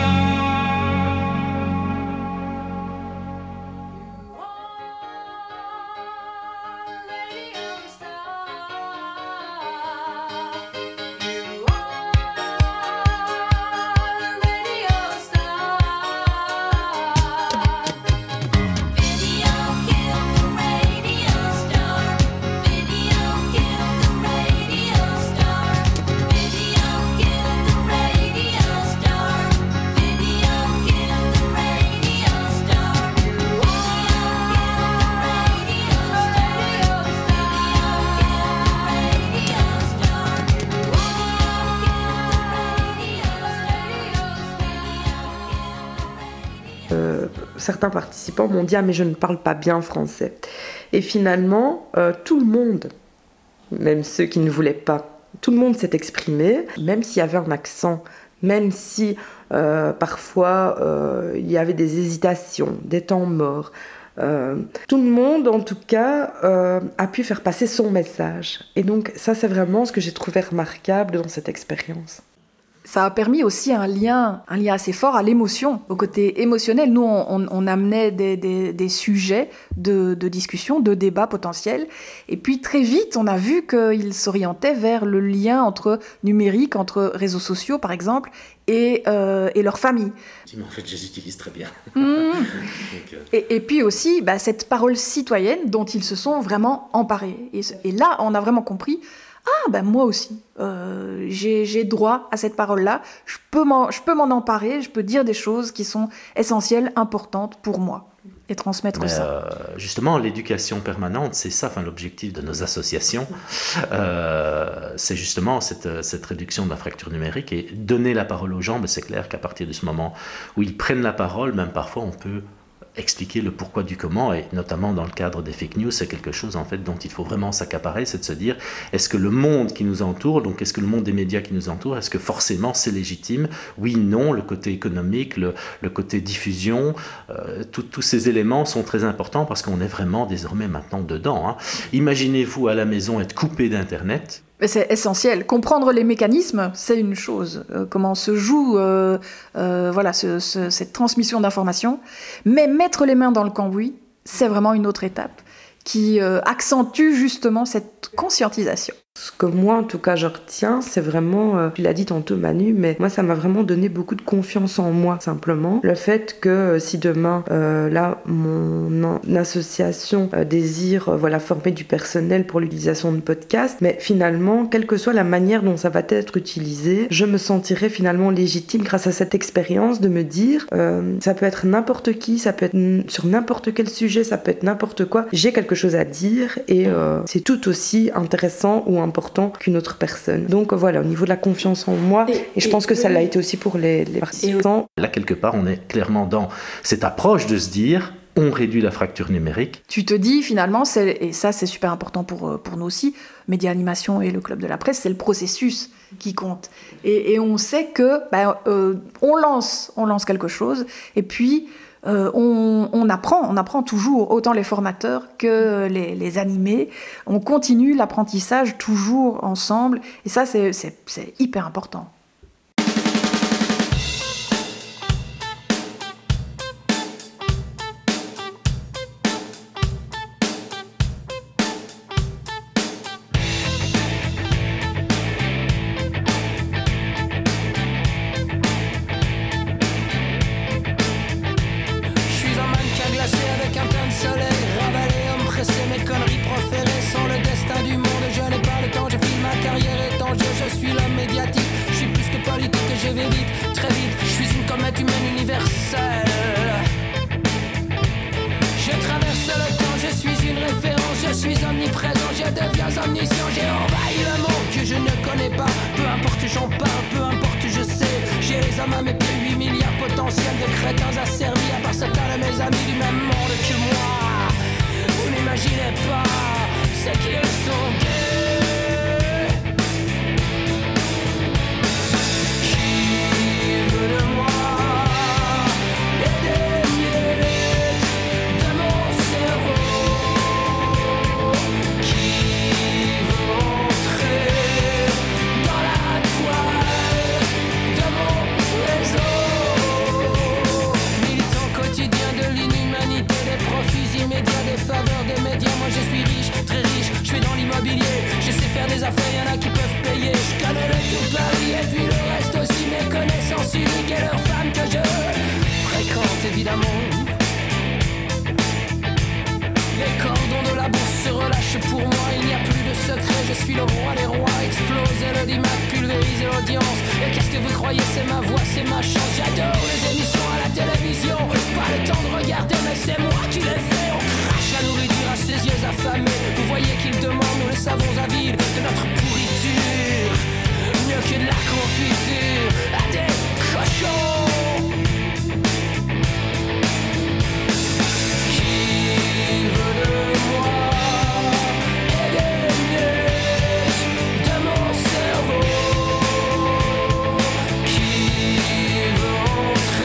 Video killed the radio star. Video killed the radio star. Video killed the radio star. Video killed the radio star. Video killed the radio Euh, certains participants m'ont dit ah mais je ne parle pas bien français. Et finalement, euh, tout le monde, même ceux qui ne voulaient pas, tout le monde s'est exprimé, même s'il y avait un accent, même si euh, parfois euh, il y avait des hésitations, des temps morts. Euh, tout le monde, en tout cas, euh, a pu faire passer son message. Et donc ça, c'est vraiment ce que j'ai trouvé remarquable dans cette expérience. Ça a permis aussi un lien, un lien assez fort à l'émotion, au côté émotionnel. Nous, on, on, on amenait des, des, des sujets de, de discussion, de débat potentiels. Et puis très vite, on a vu qu'ils s'orientaient vers le lien entre numérique, entre réseaux sociaux par exemple, et, euh, et leur famille. Mais en fait, je les utilise très bien. Mmh. Donc, euh, Et, et puis aussi, bah, cette parole citoyenne dont ils se sont vraiment emparés. Et, et là, on a vraiment compris, ah ben moi aussi, euh, j'ai, j'ai droit à cette parole-là, je peux, m'en, je peux m'en emparer, je peux dire des choses qui sont essentielles, importantes pour moi, et transmettre Mais ça. euh, justement, l'éducation permanente, c'est ça, enfin, l'objectif de nos associations, euh, c'est justement cette, cette réduction de la fracture numérique et donner la parole aux gens. Mais c'est clair qu'à partir de ce moment où ils prennent la parole, même parfois on peut expliquer le pourquoi du comment, et notamment dans le cadre des fake news, c'est quelque chose en fait dont il faut vraiment s'accaparer, c'est de se dire, est-ce que le monde qui nous entoure, donc est-ce que le monde des médias qui nous entoure, est-ce que forcément c'est légitime? Oui, non, le côté économique, le, le côté diffusion, euh, tous ces éléments sont très importants parce qu'on est vraiment désormais maintenant dedans, hein. Imaginez-vous à la maison être coupé d'internet. Mais c'est essentiel. Comprendre les mécanismes, c'est une chose. Euh, comment se joue euh, euh, voilà, ce, ce, cette transmission d'informations. Mais mettre les mains dans le cambouis, c'est vraiment une autre étape qui euh, accentue justement cette forte conscientisation. Ce que moi, en tout cas, je retiens, c'est vraiment, euh, tu l'as dit tantôt Manu, mais moi, ça m'a vraiment donné beaucoup de confiance en moi, simplement. Le fait que euh, si demain, euh, là, mon en- association euh, désire euh, voilà, former du personnel pour l'utilisation de podcasts, mais finalement, quelle que soit la manière dont ça va être utilisé, je me sentirai finalement légitime grâce à cette expérience de me dire, euh, ça peut être n'importe qui, ça peut être n- sur n'importe quel sujet, ça peut être n'importe quoi, j'ai quelque chose à dire et euh, c'est tout aussi intéressant ou important qu'une autre personne. Donc euh, voilà, au niveau de la confiance en moi, et, et je et- pense que ça oui. l'a été aussi pour les, les participants. Là, quelque part, on est clairement dans cette approche de se dire, on réduit la fracture numérique. Tu te dis finalement, c'est- et ça c'est super important pour, euh, pour nous aussi, Média Animation et le Club de la Presse, c'est le processus qui compte. Et, et on sait que ben, euh, on lance, on lance quelque chose, et puis euh, on, on apprend, on apprend toujours, autant les formateurs que les, les animés. On continue l'apprentissage toujours ensemble, et ça c'est, c'est, c'est hyper important. Je suis un mannequin glacé avec un teint de soleil ravalé, homme pressé, mes conneries proférées sont le destin du monde. Je n'ai pas le temps, je file ma carrière est en jeu. Je suis l'homme médiatique, je suis plus que politique et je vais vite, très vite. Je suis une comète humaine universelle. Je traverse le temps, je suis une référence, je suis omniprésent, je deviens omniscient. J'ai envahi le monde que je ne connais pas. Peu importe j'en parle, peu importe je sais. J'ai les hommes à mes pieds, huit milliards potentiels de crétins asservis à part certains de mes amis du même monde que moi. Vous n'imaginez pas ce qu'ils sont gays. Qui veut de moi et des miettes de mon cerveau? Qui veut entrer dans la toile de mon réseau? Militant quotidien de l'inhumanité, des profits immédiats, des faveurs des médias. Moi je suis riche, très riche, je suis dans l'immobilier. Je sais faire des affaires, y'en a qui peuvent payer. Je connais le tout Paris et puis le reste aussi. Mes connaissances uniques et leurs femmes que je fréquente évidemment. Les cordons de la bourse se relâchent pour moi, il n'y a plus de secret, je suis le roi des rois. Exploser l'audimat, pulvériser l'audience. Et qu'est-ce que vous croyez, c'est ma voix, c'est ma chance. J'adore les émissions à la télévision, pas le temps de regarder mais c'est moi qui les fais. On crache la nourriture à ses yeux affamés. Vous voyez qu'ils demandent, nous les savons avides de notre pourriture. Mieux que de la confiture à des cochons. Qui veut de moi et des miettes de mon cerveau? Qui veut entrer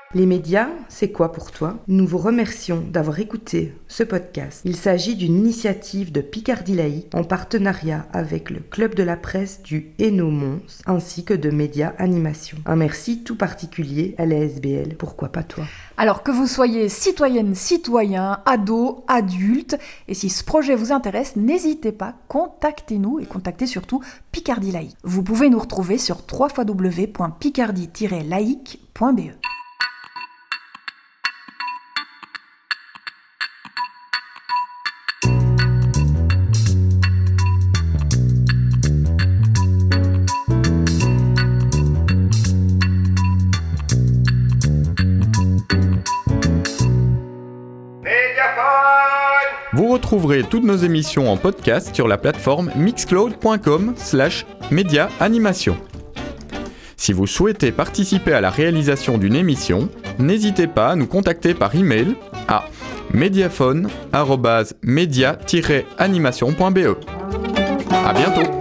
Les médias, c'est quoi pour toi ? Nous vous remercions d'avoir écouté ce podcast. Il s'agit d'une initiative de Picardie Laïque en partenariat avec le Club de la presse du Hainaut Mons ainsi que de Média Animation. Un merci tout particulier à la S B L. Pourquoi pas toi ? Alors que vous soyez citoyenne, citoyen, ado, adulte, et si ce projet vous intéresse, n'hésitez pas, contactez-nous et contactez surtout Picardie Laïque. Vous pouvez nous retrouver sur w w w point picardie tiret laïque point b e. Vous retrouverez toutes nos émissions en podcast sur la plateforme mixcloud point com slash média animation. Si vous souhaitez participer à la réalisation d'une émission, n'hésitez pas à nous contacter par email à mediaphone arobase média tiret animation point b e. À bientôt.